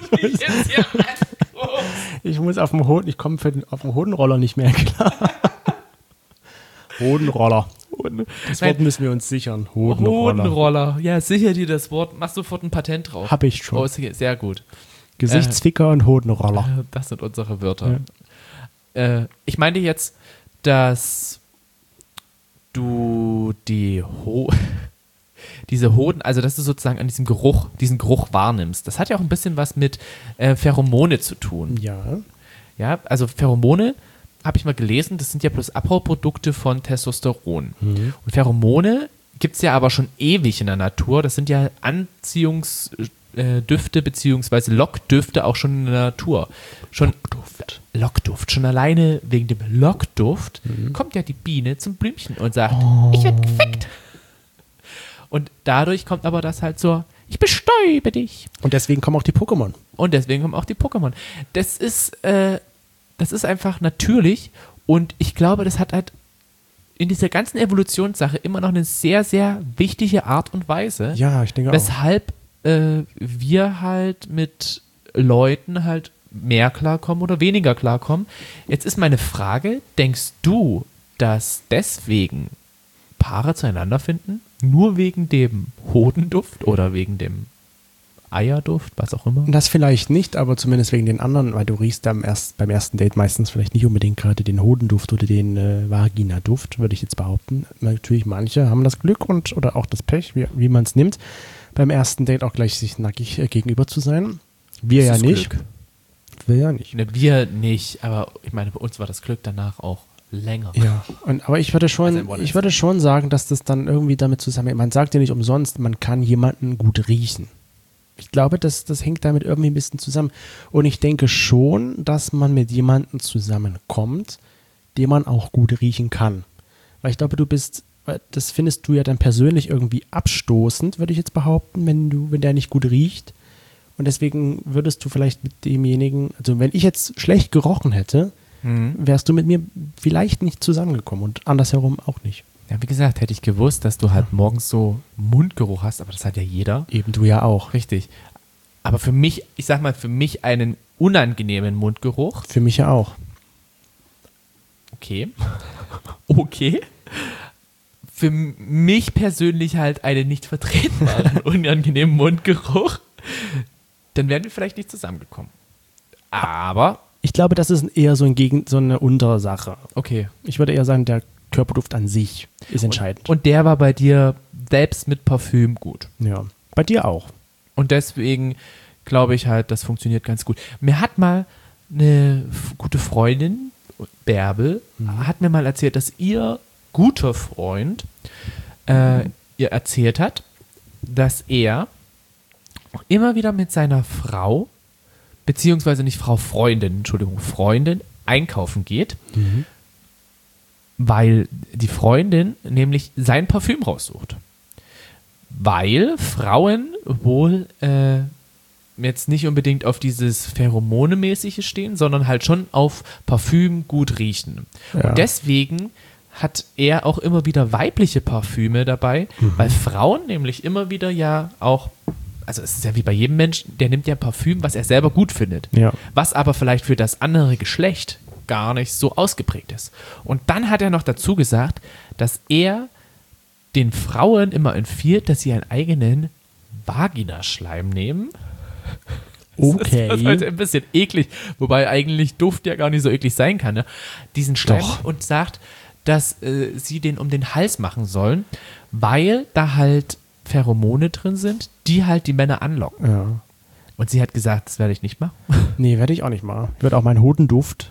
[SPEAKER 1] ich muss auf dem Hoden, ich komme auf dem Hodenroller nicht mehr klar. Hodenroller. Das Wort müssen wir uns sichern. Hodenroller.
[SPEAKER 3] Hodenroller. Ja, sicher dir das Wort. Mach sofort ein Patent drauf.
[SPEAKER 1] Hab ich schon.
[SPEAKER 3] Oh, sehr gut.
[SPEAKER 1] Gesichtsficker und Hodenroller.
[SPEAKER 3] Das sind unsere Wörter. Ich meinte jetzt, dass du diese Hoden, also dass du sozusagen an diesen Geruch wahrnimmst. Das hat ja auch ein bisschen was mit Pheromone zu tun.
[SPEAKER 1] Ja.
[SPEAKER 3] Ja, also Pheromone, habe ich mal gelesen, das sind ja bloß Abbauprodukte von Testosteron. Und Pheromone gibt es ja aber schon ewig in der Natur. Das sind ja Anziehungsdüfte beziehungsweise Lockdüfte auch schon in der Natur. Lockduft. Schon alleine wegen dem Lockduft kommt ja die Biene zum Blümchen und sagt, ich werde gefickt. Und dadurch kommt aber das halt so, ich bestäube dich.
[SPEAKER 1] Und deswegen kommen auch die Pokémon.
[SPEAKER 3] Und deswegen kommen auch die Pokémon. Das ist einfach natürlich und ich glaube, das hat halt in dieser ganzen Evolutionssache immer noch eine sehr, sehr wichtige Art und Weise,
[SPEAKER 1] Ja, ich denke auch.
[SPEAKER 3] weshalb wir halt mit Leuten halt mehr klarkommen oder weniger klarkommen. Jetzt ist meine Frage, denkst du, dass deswegen Paare zueinander finden? Nur wegen dem Hodenduft oder wegen dem Eierduft, was auch immer?
[SPEAKER 1] Das vielleicht nicht, aber zumindest wegen den anderen, weil du riechst beim ersten Date meistens vielleicht nicht unbedingt gerade den Hodenduft oder den Vagina-Duft, würde ich jetzt behaupten. Natürlich, manche haben das Glück oder auch das Pech, wie man es nimmt, beim ersten Date auch gleich sich nackig gegenüber zu sein. Wir ja
[SPEAKER 3] Das ist
[SPEAKER 1] nicht.
[SPEAKER 3] Glück.
[SPEAKER 1] Wir ja nicht.
[SPEAKER 3] Ne, wir nicht, aber ich meine, bei uns war das Glück danach auch länger.
[SPEAKER 1] Ja, aber ich würde
[SPEAKER 3] Also im One-Night-Stand.
[SPEAKER 1] ich würde schon sagen, dass das dann irgendwie damit zusammenhängt. Man sagt ja nicht umsonst, man kann jemanden gut riechen. Ich glaube, das hängt damit irgendwie ein bisschen zusammen. Und ich denke schon, dass man mit jemandem zusammenkommt, den man auch gut riechen kann. Weil ich glaube, das findest du ja dann persönlich irgendwie abstoßend, würde ich jetzt behaupten, wenn der nicht gut riecht. Und deswegen würdest du vielleicht mit demjenigen, also wenn ich jetzt schlecht gerochen hätte, wärst du mit mir vielleicht nicht zusammengekommen und andersherum auch nicht.
[SPEAKER 3] Ja, wie gesagt, hätte ich gewusst, dass du halt morgens so Mundgeruch hast, aber das hat ja jeder.
[SPEAKER 1] Eben du ja auch.
[SPEAKER 3] Richtig. Aber für mich, ich sag mal, für mich einen unangenehmen Mundgeruch.
[SPEAKER 1] Für mich ja auch.
[SPEAKER 3] Okay. Okay. Für mich persönlich halt einen nicht vertretbaren, unangenehmen Mundgeruch. Dann wären wir vielleicht nicht zusammengekommen. Aber,
[SPEAKER 1] Ich glaube, das ist eher so eine untere Sache.
[SPEAKER 3] okay.
[SPEAKER 1] Ich würde eher sagen, der Körperduft an sich ist entscheidend.
[SPEAKER 3] Und der war bei dir selbst mit Parfüm gut.
[SPEAKER 1] ja. Bei dir auch.
[SPEAKER 3] Und deswegen glaube ich halt, das funktioniert ganz gut. Mir hat mal eine gute Freundin, Bärbel, hat mir mal erzählt, dass ihr guter Freund ihr erzählt hat, dass er immer wieder mit seiner Frau, beziehungsweise nicht Frau, Freundin einkaufen geht, weil die Freundin nämlich sein Parfüm raussucht. Weil Frauen wohl jetzt nicht unbedingt auf dieses Pheromone-mäßige stehen, sondern halt schon auf Parfüm gut riechen.
[SPEAKER 1] Ja.
[SPEAKER 3] Und deswegen hat er auch immer wieder weibliche Parfüme dabei, weil Frauen nämlich immer wieder ja auch also es ist ja wie bei jedem Menschen, der nimmt ja Parfüm, was er selber gut findet.
[SPEAKER 1] Ja.
[SPEAKER 3] Was aber vielleicht für das andere Geschlecht gar nicht so ausgeprägt ist. Und dann hat er noch dazu gesagt, dass er den Frauen immer empfiehlt, dass sie einen eigenen Vaginaschleim nehmen.
[SPEAKER 1] Okay.
[SPEAKER 3] Das ist halt ein bisschen eklig, wobei eigentlich Duft ja gar nicht so eklig sein kann. Ne? Diesen Schleim
[SPEAKER 1] Doch.
[SPEAKER 3] und sagt, dass sie den um den Hals machen sollen, weil da halt Pheromone drin sind, die halt die Männer anlocken.
[SPEAKER 1] Ja.
[SPEAKER 3] Und sie hat gesagt, das werde ich nicht machen.
[SPEAKER 1] Nee, werde ich auch nicht machen. Ich werde auch meinen Hodenduft,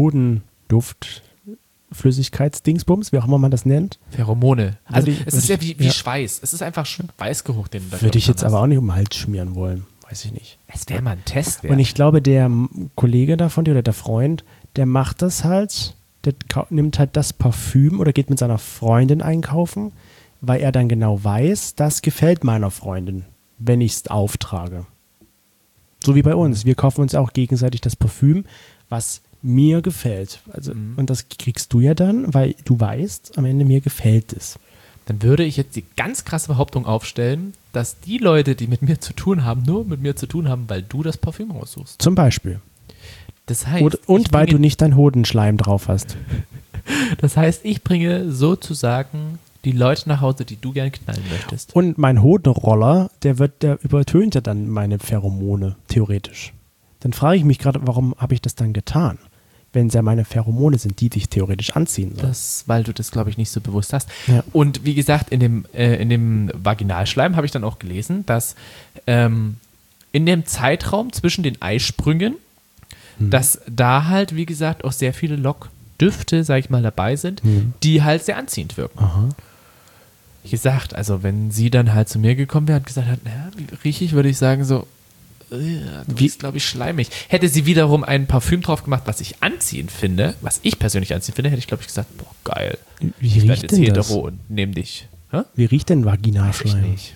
[SPEAKER 1] Flüssigkeitsdingsbums, wie auch immer man das nennt,
[SPEAKER 3] Pheromone. Also
[SPEAKER 1] Würde ich-
[SPEAKER 3] es ist ja
[SPEAKER 1] würde
[SPEAKER 3] wie
[SPEAKER 1] ich-
[SPEAKER 3] Schweiß. Es ist einfach Schweißgeruch, den du da
[SPEAKER 1] würde ich jetzt
[SPEAKER 3] hast.
[SPEAKER 1] aber auch nicht um den Hals schmieren wollen. Weiß ich nicht.
[SPEAKER 3] Es wäre mal ein Test wert.
[SPEAKER 1] Und ich glaube, der Kollege davon, oder der Freund, der macht das halt, der nimmt halt das Parfüm oder geht mit seiner Freundin einkaufen, weil er dann genau weiß, das gefällt meiner Freundin, wenn ich es auftrage. So wie bei uns. Wir kaufen uns auch gegenseitig das Parfüm, was mir gefällt. Also, und das kriegst du ja dann, weil du weißt, am Ende mir gefällt es.
[SPEAKER 3] Dann würde ich jetzt die ganz krasse Behauptung aufstellen, dass die Leute, die mit mir zu tun haben, nur mit mir zu tun haben, weil du das Parfüm raussuchst.
[SPEAKER 1] Zum Beispiel.
[SPEAKER 3] Das heißt,
[SPEAKER 1] Und
[SPEAKER 3] ich
[SPEAKER 1] weil du
[SPEAKER 3] bringe-
[SPEAKER 1] nicht deinen Hodenschleim drauf hast.
[SPEAKER 3] Das heißt, ich bringe sozusagen die Leute nach Hause, die du gern knallen möchtest.
[SPEAKER 1] Und mein Hodenroller, der übertönt ja dann meine Pheromone, theoretisch. Dann frage ich mich gerade, warum habe ich das dann getan? Wenn es ja meine Pheromone sind, die dich theoretisch anziehen sollen.
[SPEAKER 3] Weil du das, glaube ich, nicht so bewusst hast.
[SPEAKER 1] Ja.
[SPEAKER 3] Und wie gesagt, in dem Vaginalschleim habe ich dann auch gelesen, dass in dem Zeitraum zwischen den Eisprüngen, dass da halt, wie gesagt, auch sehr viele Lockdüfte, sag ich mal, dabei sind, die halt sehr anziehend wirken.
[SPEAKER 1] Aha.
[SPEAKER 3] Wie gesagt, also wenn sie dann halt zu mir gekommen wäre und gesagt hat, naja, wie rieche ich, würde ich sagen so, du riechst, glaube ich, schleimig. Hätte sie wiederum ein Parfüm drauf gemacht, was ich anziehend finde, was ich persönlich anziehend finde, hätte ich, glaube ich, gesagt, boah, geil.
[SPEAKER 1] Wie
[SPEAKER 3] Ich werde
[SPEAKER 1] riecht
[SPEAKER 3] jetzt
[SPEAKER 1] denn das?
[SPEAKER 3] hetero und nehme dich. Hä?
[SPEAKER 1] Wie riecht denn
[SPEAKER 3] Weiß ich
[SPEAKER 1] Vaginalschleim?
[SPEAKER 3] nicht.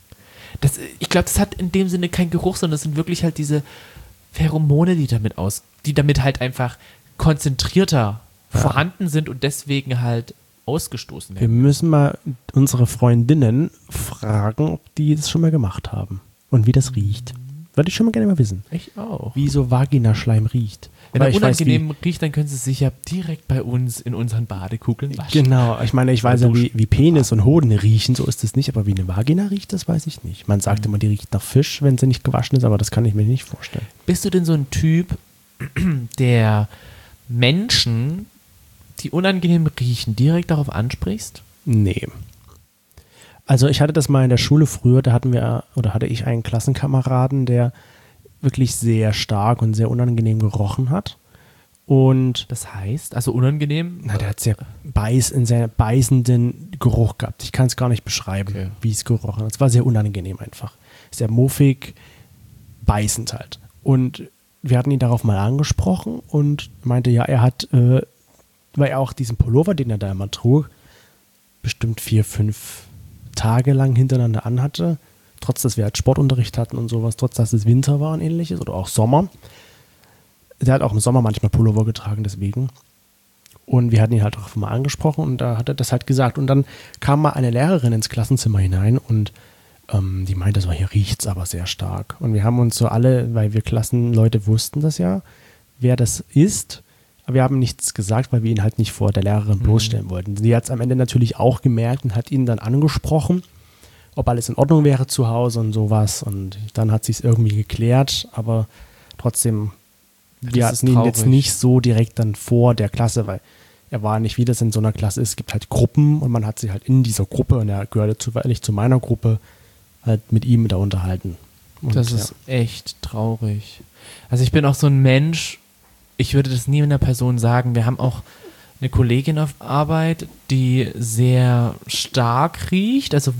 [SPEAKER 3] Ich glaube, das hat in dem Sinne keinen Geruch, sondern das sind wirklich halt diese Pheromone, die damit halt einfach konzentrierter vorhanden sind und deswegen halt ausgestoßen
[SPEAKER 1] Wir
[SPEAKER 3] werden.
[SPEAKER 1] müssen mal unsere Freundinnen fragen, ob die das schon mal gemacht haben. Und wie das riecht. Würde ich schon mal gerne mal wissen.
[SPEAKER 3] Ich auch.
[SPEAKER 1] Wie so Vaginaschleim riecht.
[SPEAKER 3] Wenn
[SPEAKER 1] Weil
[SPEAKER 3] er
[SPEAKER 1] ich weiß,
[SPEAKER 3] unangenehm riecht, dann können sie sich ja direkt bei uns in unseren Badekugeln waschen.
[SPEAKER 1] Genau, ich meine, ich weiß ja, wie Penis und Hoden riechen, so ist es nicht, aber wie eine Vagina riecht, das weiß ich nicht. Man sagt immer, die riecht nach Fisch, wenn sie nicht gewaschen ist, aber das kann ich mir nicht vorstellen.
[SPEAKER 3] Bist du denn so ein Typ, der Menschen, die unangenehm riechen, direkt darauf ansprichst?
[SPEAKER 1] Nee. Also ich hatte das mal in der Schule früher, da hatte ich einen Klassenkameraden, der wirklich sehr stark und sehr unangenehm gerochen hat. Und
[SPEAKER 3] Das heißt, also unangenehm?
[SPEAKER 1] der hat sehr sehr beißenden Geruch gehabt. Ich kann es gar nicht beschreiben,
[SPEAKER 3] Okay.
[SPEAKER 1] wie es gerochen hat. Es war sehr unangenehm einfach. Sehr muffig, beißend halt. Und wir hatten ihn darauf mal angesprochen und meinte, ja, er hat, weil er auch diesen Pullover, den er da immer trug, bestimmt 4-5 Tage lang hintereinander anhatte, trotz dass wir halt Sportunterricht hatten und sowas, trotz dass es Winter war und ähnliches oder auch Sommer. Der hat auch im Sommer manchmal Pullover getragen, deswegen. Und wir hatten ihn halt auch mal angesprochen und da hat er das halt gesagt. Und dann kam mal eine Lehrerin ins Klassenzimmer hinein und die meinte so, hier riecht's aber sehr stark. Und wir haben uns so alle, weil wir Klassenleute wussten das ja, wer das ist, aber wir haben nichts gesagt, weil wir ihn halt nicht vor der Lehrerin bloßstellen wollten. Sie hat es am Ende natürlich auch gemerkt und hat ihn dann angesprochen, ob alles in Ordnung wäre zu Hause und sowas. Und dann hat sie es irgendwie geklärt, aber trotzdem, wir
[SPEAKER 3] Das ist
[SPEAKER 1] hatten ihn jetzt
[SPEAKER 3] traurig.
[SPEAKER 1] nicht so direkt dann vor der Klasse, weil er war nicht, wie das in so einer Klasse ist. Es gibt halt Gruppen und man hat sich halt in dieser Gruppe, und er gehörte zufällig zu meiner Gruppe, halt mit ihm da unterhalten. Und
[SPEAKER 3] Das ist echt traurig. Also ich bin auch so ein Mensch, ich würde das nie einer Person sagen. Wir haben auch eine Kollegin auf Arbeit, die sehr stark riecht, also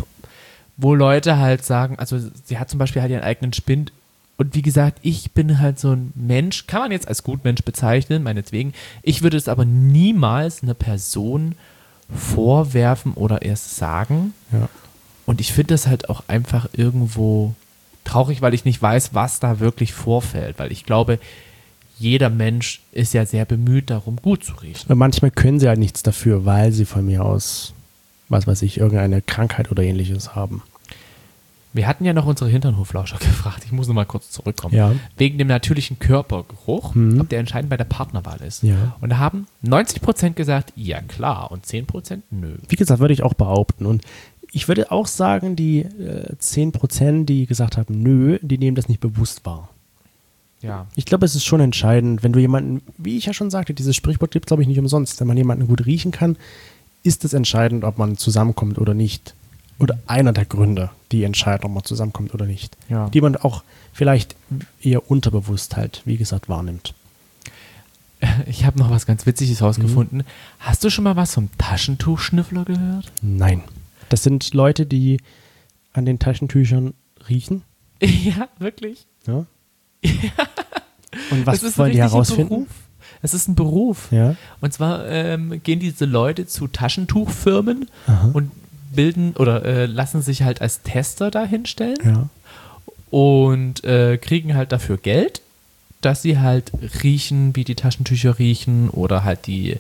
[SPEAKER 3] wo Leute halt sagen, also sie hat zum Beispiel halt ihren eigenen Spind. Und wie gesagt, ich bin halt so ein Mensch, kann man jetzt als Gutmensch bezeichnen, meinetwegen. Ich würde es aber niemals einer Person vorwerfen oder erst sagen.
[SPEAKER 1] Ja.
[SPEAKER 3] Und ich finde das halt auch einfach irgendwo traurig, weil ich nicht weiß, was da wirklich vorfällt. Weil ich glaube, jeder Mensch ist ja sehr bemüht, darum gut zu riechen.
[SPEAKER 1] Und manchmal können sie halt nichts dafür, weil sie von mir aus, was weiß ich, irgendeine Krankheit oder ähnliches haben.
[SPEAKER 3] Wir hatten ja noch unsere Hinternhoflauscher gefragt. Ich muss noch mal kurz zurückkommen.
[SPEAKER 1] Ja.
[SPEAKER 3] Wegen dem natürlichen Körpergeruch, ob der entscheidend bei der Partnerwahl ist.
[SPEAKER 1] Ja.
[SPEAKER 3] Und da haben 90% gesagt, ja klar, und 10% nö.
[SPEAKER 1] Wie gesagt, würde ich auch behaupten. Und ich würde auch sagen, die 10%, die gesagt haben, nö, die nehmen das nicht bewusst wahr.
[SPEAKER 3] Ja.
[SPEAKER 1] Ich glaube, es ist schon entscheidend, wenn du jemanden, wie ich ja schon sagte, dieses Sprichwort gibt es, glaube ich, nicht umsonst. Wenn man jemanden gut riechen kann, ist es entscheidend, ob man zusammenkommt oder nicht. Oder einer der Gründe, die entscheiden, ob man zusammenkommt oder nicht.
[SPEAKER 3] Ja.
[SPEAKER 1] Die man auch vielleicht eher unterbewusst halt, wie gesagt, wahrnimmt.
[SPEAKER 3] Ich habe noch was ganz Witziges rausgefunden. Hast du schon mal was vom Taschentuchschnüffler gehört?
[SPEAKER 1] Nein. Das sind Leute, die an den Taschentüchern riechen.
[SPEAKER 3] Ja, wirklich.
[SPEAKER 1] Ja. Und was
[SPEAKER 3] Das ist
[SPEAKER 1] wollen die
[SPEAKER 3] ein richtiger
[SPEAKER 1] herausfinden?
[SPEAKER 3] Beruf. Es ist ein Beruf.
[SPEAKER 1] Ja.
[SPEAKER 3] Und zwar gehen diese Leute zu Taschentuchfirmen und bilden oder lassen sich halt als Tester da hinstellen
[SPEAKER 1] Ja.
[SPEAKER 3] und kriegen halt dafür Geld, dass sie halt riechen, wie die Taschentücher riechen oder halt die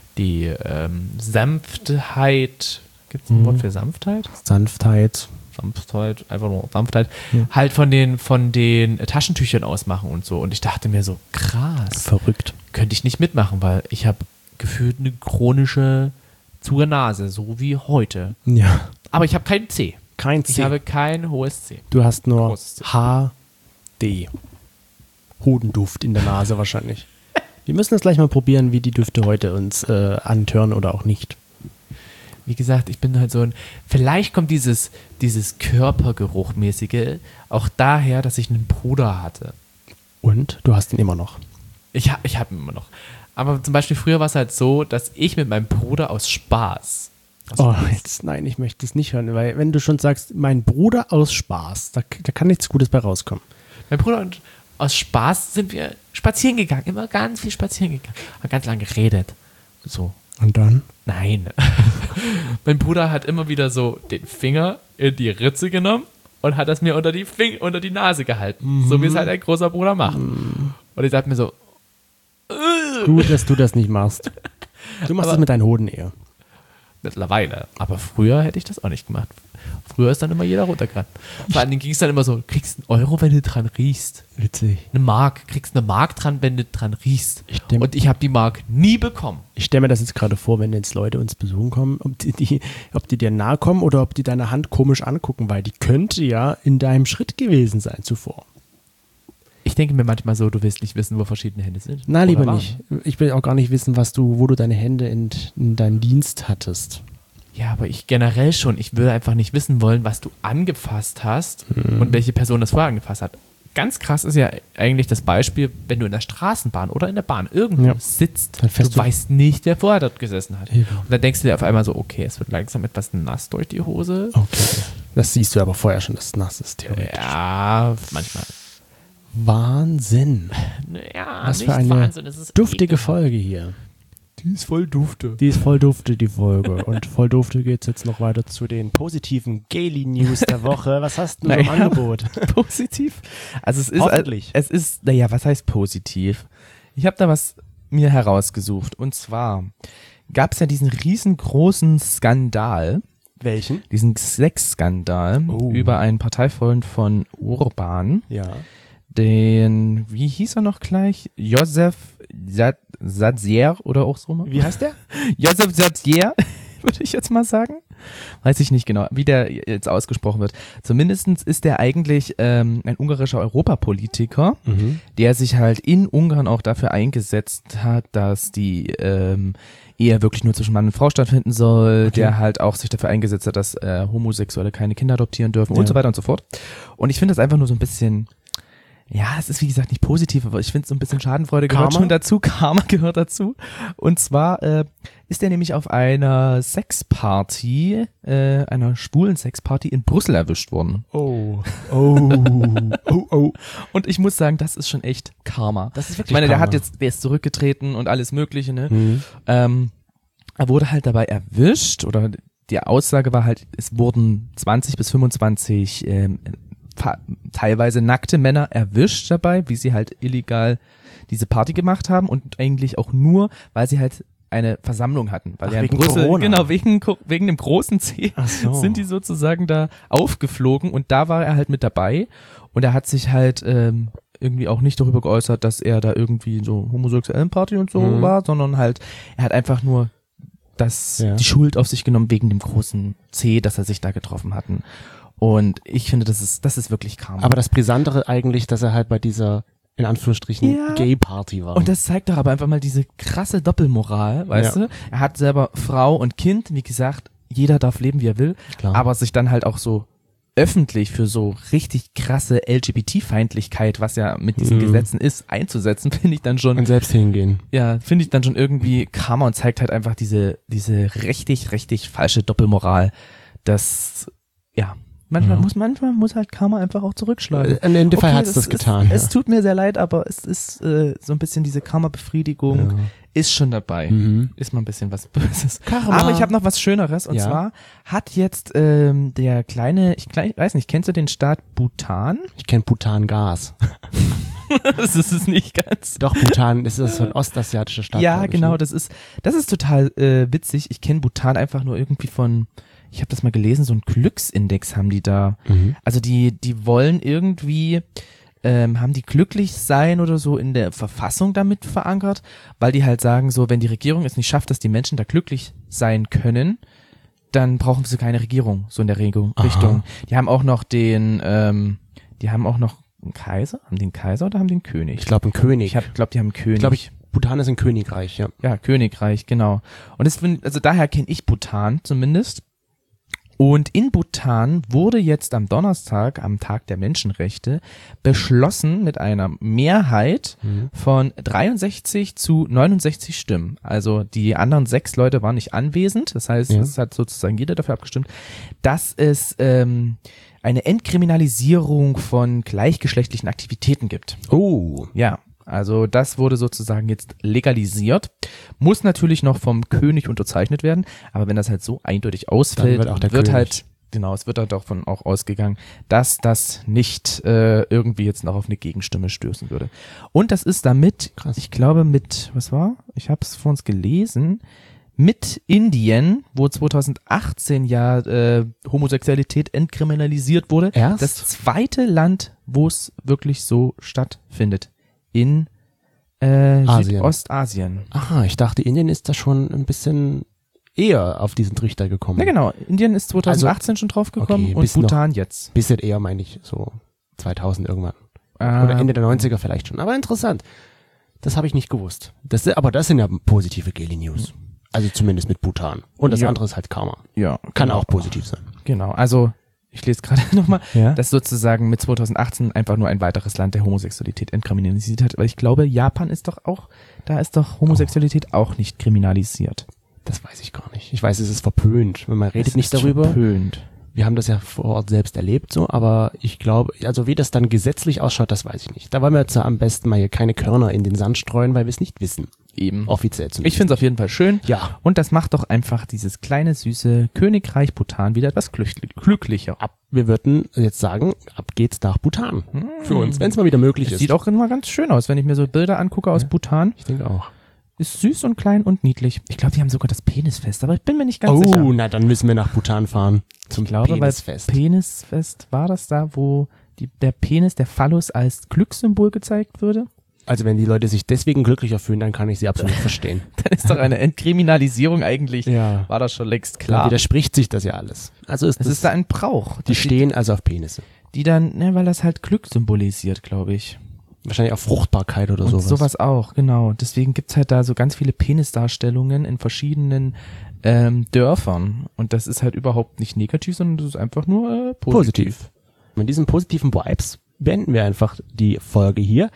[SPEAKER 3] Sanftheit, gibt es ein Wort für Sanftheit?
[SPEAKER 1] Sanftheit.
[SPEAKER 3] Sanftheit, einfach nur Sanftheit, halt von den Taschentüchern ausmachen und so. Und ich dachte mir so, krass,
[SPEAKER 1] Verrückt.
[SPEAKER 3] könnte ich nicht mitmachen, weil ich habe gefühlt eine chronische zu Nase, so wie heute.
[SPEAKER 1] Ja.
[SPEAKER 3] Aber ich habe kein C.
[SPEAKER 1] Kein
[SPEAKER 3] Ich
[SPEAKER 1] C.
[SPEAKER 3] habe kein hohes C.
[SPEAKER 1] Du hast nur
[SPEAKER 3] Großes C.
[SPEAKER 1] HD. Hodenduft in der Nase wahrscheinlich. Wir müssen das gleich mal probieren, wie die Düfte heute uns antören oder auch nicht.
[SPEAKER 3] Wie gesagt, ich bin halt so ein. Vielleicht kommt dieses Körpergeruchmäßige auch daher, dass ich einen Bruder hatte.
[SPEAKER 1] Und du hast ihn immer noch.
[SPEAKER 3] Ich hab ihn immer noch. Aber zum Beispiel früher war es halt so, dass ich mit meinem Bruder aus Spaß.
[SPEAKER 1] Nein, ich möchte es nicht hören, weil wenn du schon sagst, mein Bruder aus Spaß, da kann nichts Gutes bei rauskommen.
[SPEAKER 3] Mein Bruder und aus Spaß sind wir spazieren gegangen, immer ganz viel spazieren gegangen, haben ganz lange geredet. So.
[SPEAKER 1] Und dann?
[SPEAKER 3] Nein. Mein Bruder hat immer wieder so den Finger in die Ritze genommen und hat das mir unter die Nase gehalten. So wie es halt ein großer Bruder macht. Und ich dachte mir so,
[SPEAKER 1] Gut, dass du das nicht machst. Du machst
[SPEAKER 3] Aber-
[SPEAKER 1] das mit deinen Hoden eher.
[SPEAKER 3] mittlerweile. Aber früher hätte ich das auch nicht gemacht. Früher ist dann immer jeder runtergerannt. Vor allen Dingen ging es dann immer so, kriegst einen Euro, wenn du dran riechst.
[SPEAKER 1] Witzig.
[SPEAKER 3] Eine Mark, kriegst eine Mark dran, wenn du dran riechst.
[SPEAKER 1] Stimmt.
[SPEAKER 3] Und ich habe die Mark nie bekommen.
[SPEAKER 1] Ich stelle mir das jetzt gerade vor, wenn jetzt Leute uns besuchen kommen, ob die dir nahe kommen oder ob die deine Hand komisch angucken, weil die könnte ja in deinem Schritt gewesen sein zuvor.
[SPEAKER 3] Ich denke mir manchmal so, du willst nicht wissen, wo verschiedene Hände sind.
[SPEAKER 1] Na, lieber
[SPEAKER 3] Oder waren.
[SPEAKER 1] nicht. Ich will auch gar nicht wissen, wo du deine Hände in deinem Dienst hattest.
[SPEAKER 3] Ja, aber ich generell schon. Ich würde einfach nicht wissen wollen, was du angefasst hast und welche Person das vorher angefasst hat. Ganz krass ist ja eigentlich das Beispiel, wenn du in der Straßenbahn oder in der Bahn irgendwo
[SPEAKER 1] Ja.
[SPEAKER 3] sitzt,
[SPEAKER 1] Dann fährst
[SPEAKER 3] du
[SPEAKER 1] du-
[SPEAKER 3] weißt nicht, wer vorher dort gesessen hat.
[SPEAKER 1] Eben.
[SPEAKER 3] Und dann denkst du dir auf einmal so, okay, es wird langsam etwas nass durch die Hose.
[SPEAKER 1] Okay. Das siehst du aber vorher schon, dass es nass ist, theoretisch.
[SPEAKER 3] Ja, manchmal.
[SPEAKER 1] Wahnsinn.
[SPEAKER 3] Ja,
[SPEAKER 1] Was
[SPEAKER 3] nicht
[SPEAKER 1] für eine
[SPEAKER 3] Wahnsinn, es ist
[SPEAKER 1] duftige
[SPEAKER 3] ekelhaft.
[SPEAKER 1] Folge hier.
[SPEAKER 3] Die ist voll dufte.
[SPEAKER 1] Die ist voll dufte, die Folge. Und voll dufte geht es jetzt noch weiter zu den positiven Gaily News der Woche. Was hast du im
[SPEAKER 4] Naja.
[SPEAKER 1] Angebot?
[SPEAKER 4] Positiv? Also es ist,
[SPEAKER 1] Hoffentlich.
[SPEAKER 4] es ist, naja, was heißt positiv? Ich habe da was mir herausgesucht. Und zwar gab es ja diesen riesengroßen Skandal,
[SPEAKER 1] Welchen?
[SPEAKER 4] diesen Sexskandal
[SPEAKER 1] Oh.
[SPEAKER 4] über einen Parteifreund von Orban,
[SPEAKER 1] Ja.
[SPEAKER 4] den, wie hieß er noch gleich? Josef Sadzier oder auch so mal?
[SPEAKER 1] Wie heißt der?
[SPEAKER 4] Josef Sadzier, würde ich jetzt mal sagen. Weiß ich nicht genau, wie der jetzt ausgesprochen wird. Zumindestens ist der eigentlich ein ungarischer Europapolitiker, der sich halt in Ungarn auch dafür eingesetzt hat, dass die Ehe wirklich nur zwischen Mann und Frau stattfinden soll,
[SPEAKER 1] Okay.
[SPEAKER 4] der halt auch sich dafür eingesetzt hat, dass Homosexuelle keine Kinder adoptieren dürfen
[SPEAKER 1] Ja.
[SPEAKER 4] und so weiter und so fort. Und ich finde das einfach nur so ein bisschen, ja, es ist wie gesagt nicht positiv, aber ich finde so ein bisschen Schadenfreude gehört
[SPEAKER 1] Karma?
[SPEAKER 4] schon dazu, Karma gehört dazu. Und zwar ist er nämlich auf einer Sexparty, einer schwulen Sexparty in Brüssel erwischt worden.
[SPEAKER 1] Oh. Oh.
[SPEAKER 4] Und ich muss sagen, das ist schon echt Karma.
[SPEAKER 1] Das ist wirklich
[SPEAKER 4] Ich meine,
[SPEAKER 1] Karma.
[SPEAKER 4] der ist zurückgetreten und alles Mögliche, ne?
[SPEAKER 1] Mhm.
[SPEAKER 4] Er wurde halt dabei erwischt oder die Aussage war halt, es wurden 20 bis 25 teilweise nackte Männer erwischt dabei, wie sie halt illegal diese Party gemacht haben und eigentlich auch nur, weil sie halt eine Versammlung hatten. Weil
[SPEAKER 1] Ach,
[SPEAKER 4] ja in
[SPEAKER 1] wegen
[SPEAKER 4] Brüssel,
[SPEAKER 1] Corona.
[SPEAKER 4] genau, wegen dem großen C
[SPEAKER 1] Ach so.
[SPEAKER 4] sind die sozusagen da aufgeflogen und da war er halt mit dabei und er hat sich halt irgendwie auch nicht darüber geäußert, dass er da irgendwie so homosexuellen Party und so war, sondern halt, er hat einfach nur die Schuld auf sich genommen wegen dem großen C, dass er sich da getroffen hatten. Und ich finde, das ist wirklich Karma.
[SPEAKER 1] Aber das Brisantere eigentlich, dass er halt bei dieser, in Anführungsstrichen,
[SPEAKER 4] Ja.
[SPEAKER 1] Gay-Party war.
[SPEAKER 4] Und das zeigt doch aber einfach mal diese krasse Doppelmoral, weißt du? Er hat selber Frau und Kind, wie gesagt, jeder darf leben, wie er will,
[SPEAKER 1] Klar.
[SPEAKER 4] aber sich dann halt auch so öffentlich für so richtig krasse LGBT-Feindlichkeit, was ja mit diesen Gesetzen ist, einzusetzen, finde ich dann schon,
[SPEAKER 1] Und selbst hingehen.
[SPEAKER 4] finde ich dann schon irgendwie Karma und zeigt halt einfach diese richtig, richtig falsche Doppelmoral, dass, ja, manchmal muss halt Karma einfach auch zurückschlagen.
[SPEAKER 1] In dem Fall hat es
[SPEAKER 4] das
[SPEAKER 1] das getan.
[SPEAKER 4] Es tut mir sehr leid, aber es ist so ein bisschen diese Karma-Befriedigung ist schon dabei. Ist mal ein bisschen was Böses.
[SPEAKER 1] Karma.
[SPEAKER 4] Aber ich habe noch was Schöneres und zwar hat jetzt der kleine, ich weiß nicht, kennst du den Staat Bhutan?
[SPEAKER 1] Ich kenne Bhutan-Gas.
[SPEAKER 4] Das ist es nicht ganz.
[SPEAKER 1] Doch, Bhutan ist so ein ostasiatischer Staat.
[SPEAKER 4] Ja,
[SPEAKER 1] glaub ich,
[SPEAKER 4] genau,
[SPEAKER 1] ne?
[SPEAKER 4] das ist total witzig. Ich kenne Bhutan einfach nur irgendwie von, ich habe das mal gelesen, so einen Glücksindex haben die da. Also die wollen irgendwie, haben die glücklich sein oder so in der Verfassung damit verankert, weil die halt sagen so, wenn die Regierung es nicht schafft, dass die Menschen da glücklich sein können, dann brauchen sie keine Regierung, so in der Richtung. Die haben auch noch einen Kaiser? Haben die einen Kaiser oder haben die einen König?
[SPEAKER 1] Ich glaube, ein König.
[SPEAKER 4] Ich glaube, die haben einen König.
[SPEAKER 1] Ich glaube, Bhutan ist ein Königreich, ja.
[SPEAKER 4] Ja, Königreich, genau. Und also daher kenne ich Bhutan zumindest. Und in Bhutan wurde jetzt am Donnerstag, am Tag der Menschenrechte, beschlossen mit einer Mehrheit von 63 zu 69 Stimmen. Also die anderen 6 Leute waren nicht anwesend. Das heißt, es hat sozusagen jeder dafür abgestimmt, dass es eine Entkriminalisierung von gleichgeschlechtlichen Aktivitäten gibt.
[SPEAKER 1] Oh.
[SPEAKER 4] Ja, also das wurde sozusagen jetzt legalisiert. Muss natürlich noch vom König unterzeichnet werden, aber wenn das halt so eindeutig ausfällt,
[SPEAKER 1] Dann wird auch der
[SPEAKER 4] wird
[SPEAKER 1] König.
[SPEAKER 4] halt, genau, es wird halt davon auch ausgegangen, dass das nicht irgendwie jetzt noch auf eine Gegenstimme stößen würde. Und das ist damit,
[SPEAKER 1] Krass.
[SPEAKER 4] ich glaube ich habe es vor uns gelesen, mit Indien, wo 2018 ja Homosexualität entkriminalisiert wurde,
[SPEAKER 1] Erst?
[SPEAKER 4] das zweite Land, wo es wirklich so stattfindet. In
[SPEAKER 1] Asien.
[SPEAKER 4] Südostasien.
[SPEAKER 1] Aha, ich dachte, Indien ist da schon ein bisschen eher auf diesen Trichter gekommen.
[SPEAKER 4] Ja, genau. Indien ist 2018 schon drauf gekommen
[SPEAKER 1] okay,
[SPEAKER 4] und
[SPEAKER 1] bis noch-
[SPEAKER 4] Bhutan jetzt.
[SPEAKER 1] Bisschen eher, meine ich, so 2000 irgendwann.
[SPEAKER 4] Ah,
[SPEAKER 1] Oder Ende der 90er vielleicht schon. Aber interessant. Das habe ich nicht gewusst. Aber das sind ja positive Geli News. Also zumindest mit Bhutan. Und das
[SPEAKER 4] Ja.
[SPEAKER 1] andere ist halt Karma.
[SPEAKER 4] Ja,
[SPEAKER 1] Kann
[SPEAKER 4] genau.
[SPEAKER 1] auch positiv sein.
[SPEAKER 4] Genau. Also, ich lese gerade nochmal,
[SPEAKER 1] Ja.
[SPEAKER 4] dass sozusagen mit 2018 einfach nur ein weiteres Land der Homosexualität entkriminalisiert hat. Weil ich glaube, Japan ist doch auch, da ist doch Homosexualität auch nicht kriminalisiert.
[SPEAKER 1] Das weiß ich gar nicht. Ich weiß, es ist verpönt. Man redet
[SPEAKER 4] Es
[SPEAKER 1] nicht
[SPEAKER 4] ist
[SPEAKER 1] darüber.
[SPEAKER 4] verpönt.
[SPEAKER 1] Wir haben das ja vor Ort selbst erlebt, so, aber ich glaube, also wie das dann gesetzlich ausschaut, das weiß ich nicht. Da wollen wir jetzt am besten mal hier keine Körner in den Sand streuen, weil wir es nicht wissen.
[SPEAKER 4] Eben.
[SPEAKER 1] Offiziell zumindest.
[SPEAKER 4] Ich finde es auf jeden Fall schön.
[SPEAKER 1] Ja.
[SPEAKER 4] Und das macht doch einfach dieses kleine, süße Königreich Bhutan wieder etwas glücklicher.
[SPEAKER 1] Wir würden jetzt sagen, ab geht's nach Bhutan. Für uns, wenn es mal wieder möglich
[SPEAKER 4] Es
[SPEAKER 1] ist.
[SPEAKER 4] sieht auch immer ganz schön aus, wenn ich mir so Bilder angucke aus Bhutan.
[SPEAKER 1] Ich denke auch.
[SPEAKER 4] Ist süß und klein und niedlich. Ich glaube, die haben sogar das Penisfest, aber ich bin mir nicht ganz sicher.
[SPEAKER 1] Oh, na dann müssen wir nach Bhutan fahren. Zum
[SPEAKER 4] Ich glaube,
[SPEAKER 1] Penisfest.
[SPEAKER 4] weil Penisfest war das da, wo der Penis, der Phallus als Glückssymbol gezeigt würde?
[SPEAKER 1] Also wenn die Leute sich deswegen glücklicher fühlen, dann kann ich sie absolut verstehen.
[SPEAKER 4] Dann ist doch eine Entkriminalisierung eigentlich,
[SPEAKER 1] Ja.
[SPEAKER 4] war das schon längst
[SPEAKER 1] Klar.
[SPEAKER 4] klar.
[SPEAKER 1] Widerspricht sich das ja alles. Also ist
[SPEAKER 4] Es
[SPEAKER 1] das,
[SPEAKER 4] ist da ein Brauch.
[SPEAKER 1] die stehen also auf Penisse.
[SPEAKER 4] Die dann, ne, weil das halt Glück symbolisiert, glaube ich.
[SPEAKER 1] Wahrscheinlich auch Fruchtbarkeit oder
[SPEAKER 4] Und
[SPEAKER 1] sowas.
[SPEAKER 4] sowas auch, genau. Deswegen gibt's halt da so ganz viele Penisdarstellungen in verschiedenen Dörfern. Und das ist halt überhaupt nicht negativ, sondern das ist einfach nur positiv.
[SPEAKER 1] Mit diesen positiven Vibes beenden wir einfach die Folge hier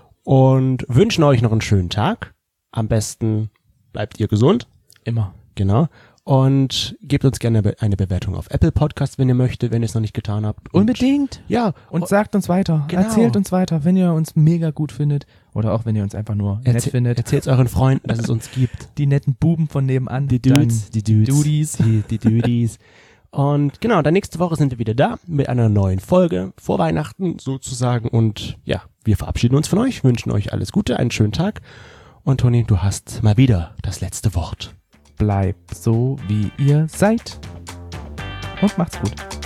[SPEAKER 1] und wünschen euch noch einen schönen Tag. Am besten bleibt ihr gesund.
[SPEAKER 4] Immer.
[SPEAKER 1] Genau. Und gebt uns gerne eine Bewertung auf Apple Podcast, wenn ihr möchtet, wenn ihr es noch nicht getan habt. Und,
[SPEAKER 4] Unbedingt.
[SPEAKER 1] ja.
[SPEAKER 4] Und sagt uns weiter.
[SPEAKER 1] Genau.
[SPEAKER 4] Erzählt uns weiter, wenn ihr uns mega gut findet. Oder auch wenn ihr uns einfach nur nett findet.
[SPEAKER 1] Erzählt euren Freunden, dass es uns gibt.
[SPEAKER 4] Die netten Buben von nebenan.
[SPEAKER 1] Die Dudes. Die
[SPEAKER 4] Dudies.
[SPEAKER 1] Die Dudies. Und genau, dann nächste Woche sind wir wieder da mit einer neuen Folge vor Weihnachten sozusagen. Und ja, wir verabschieden uns von euch, wünschen euch alles Gute, einen schönen Tag Und Toni, du hast mal wieder das letzte Wort.
[SPEAKER 4] Bleibt so, wie ihr seid. Und macht's gut.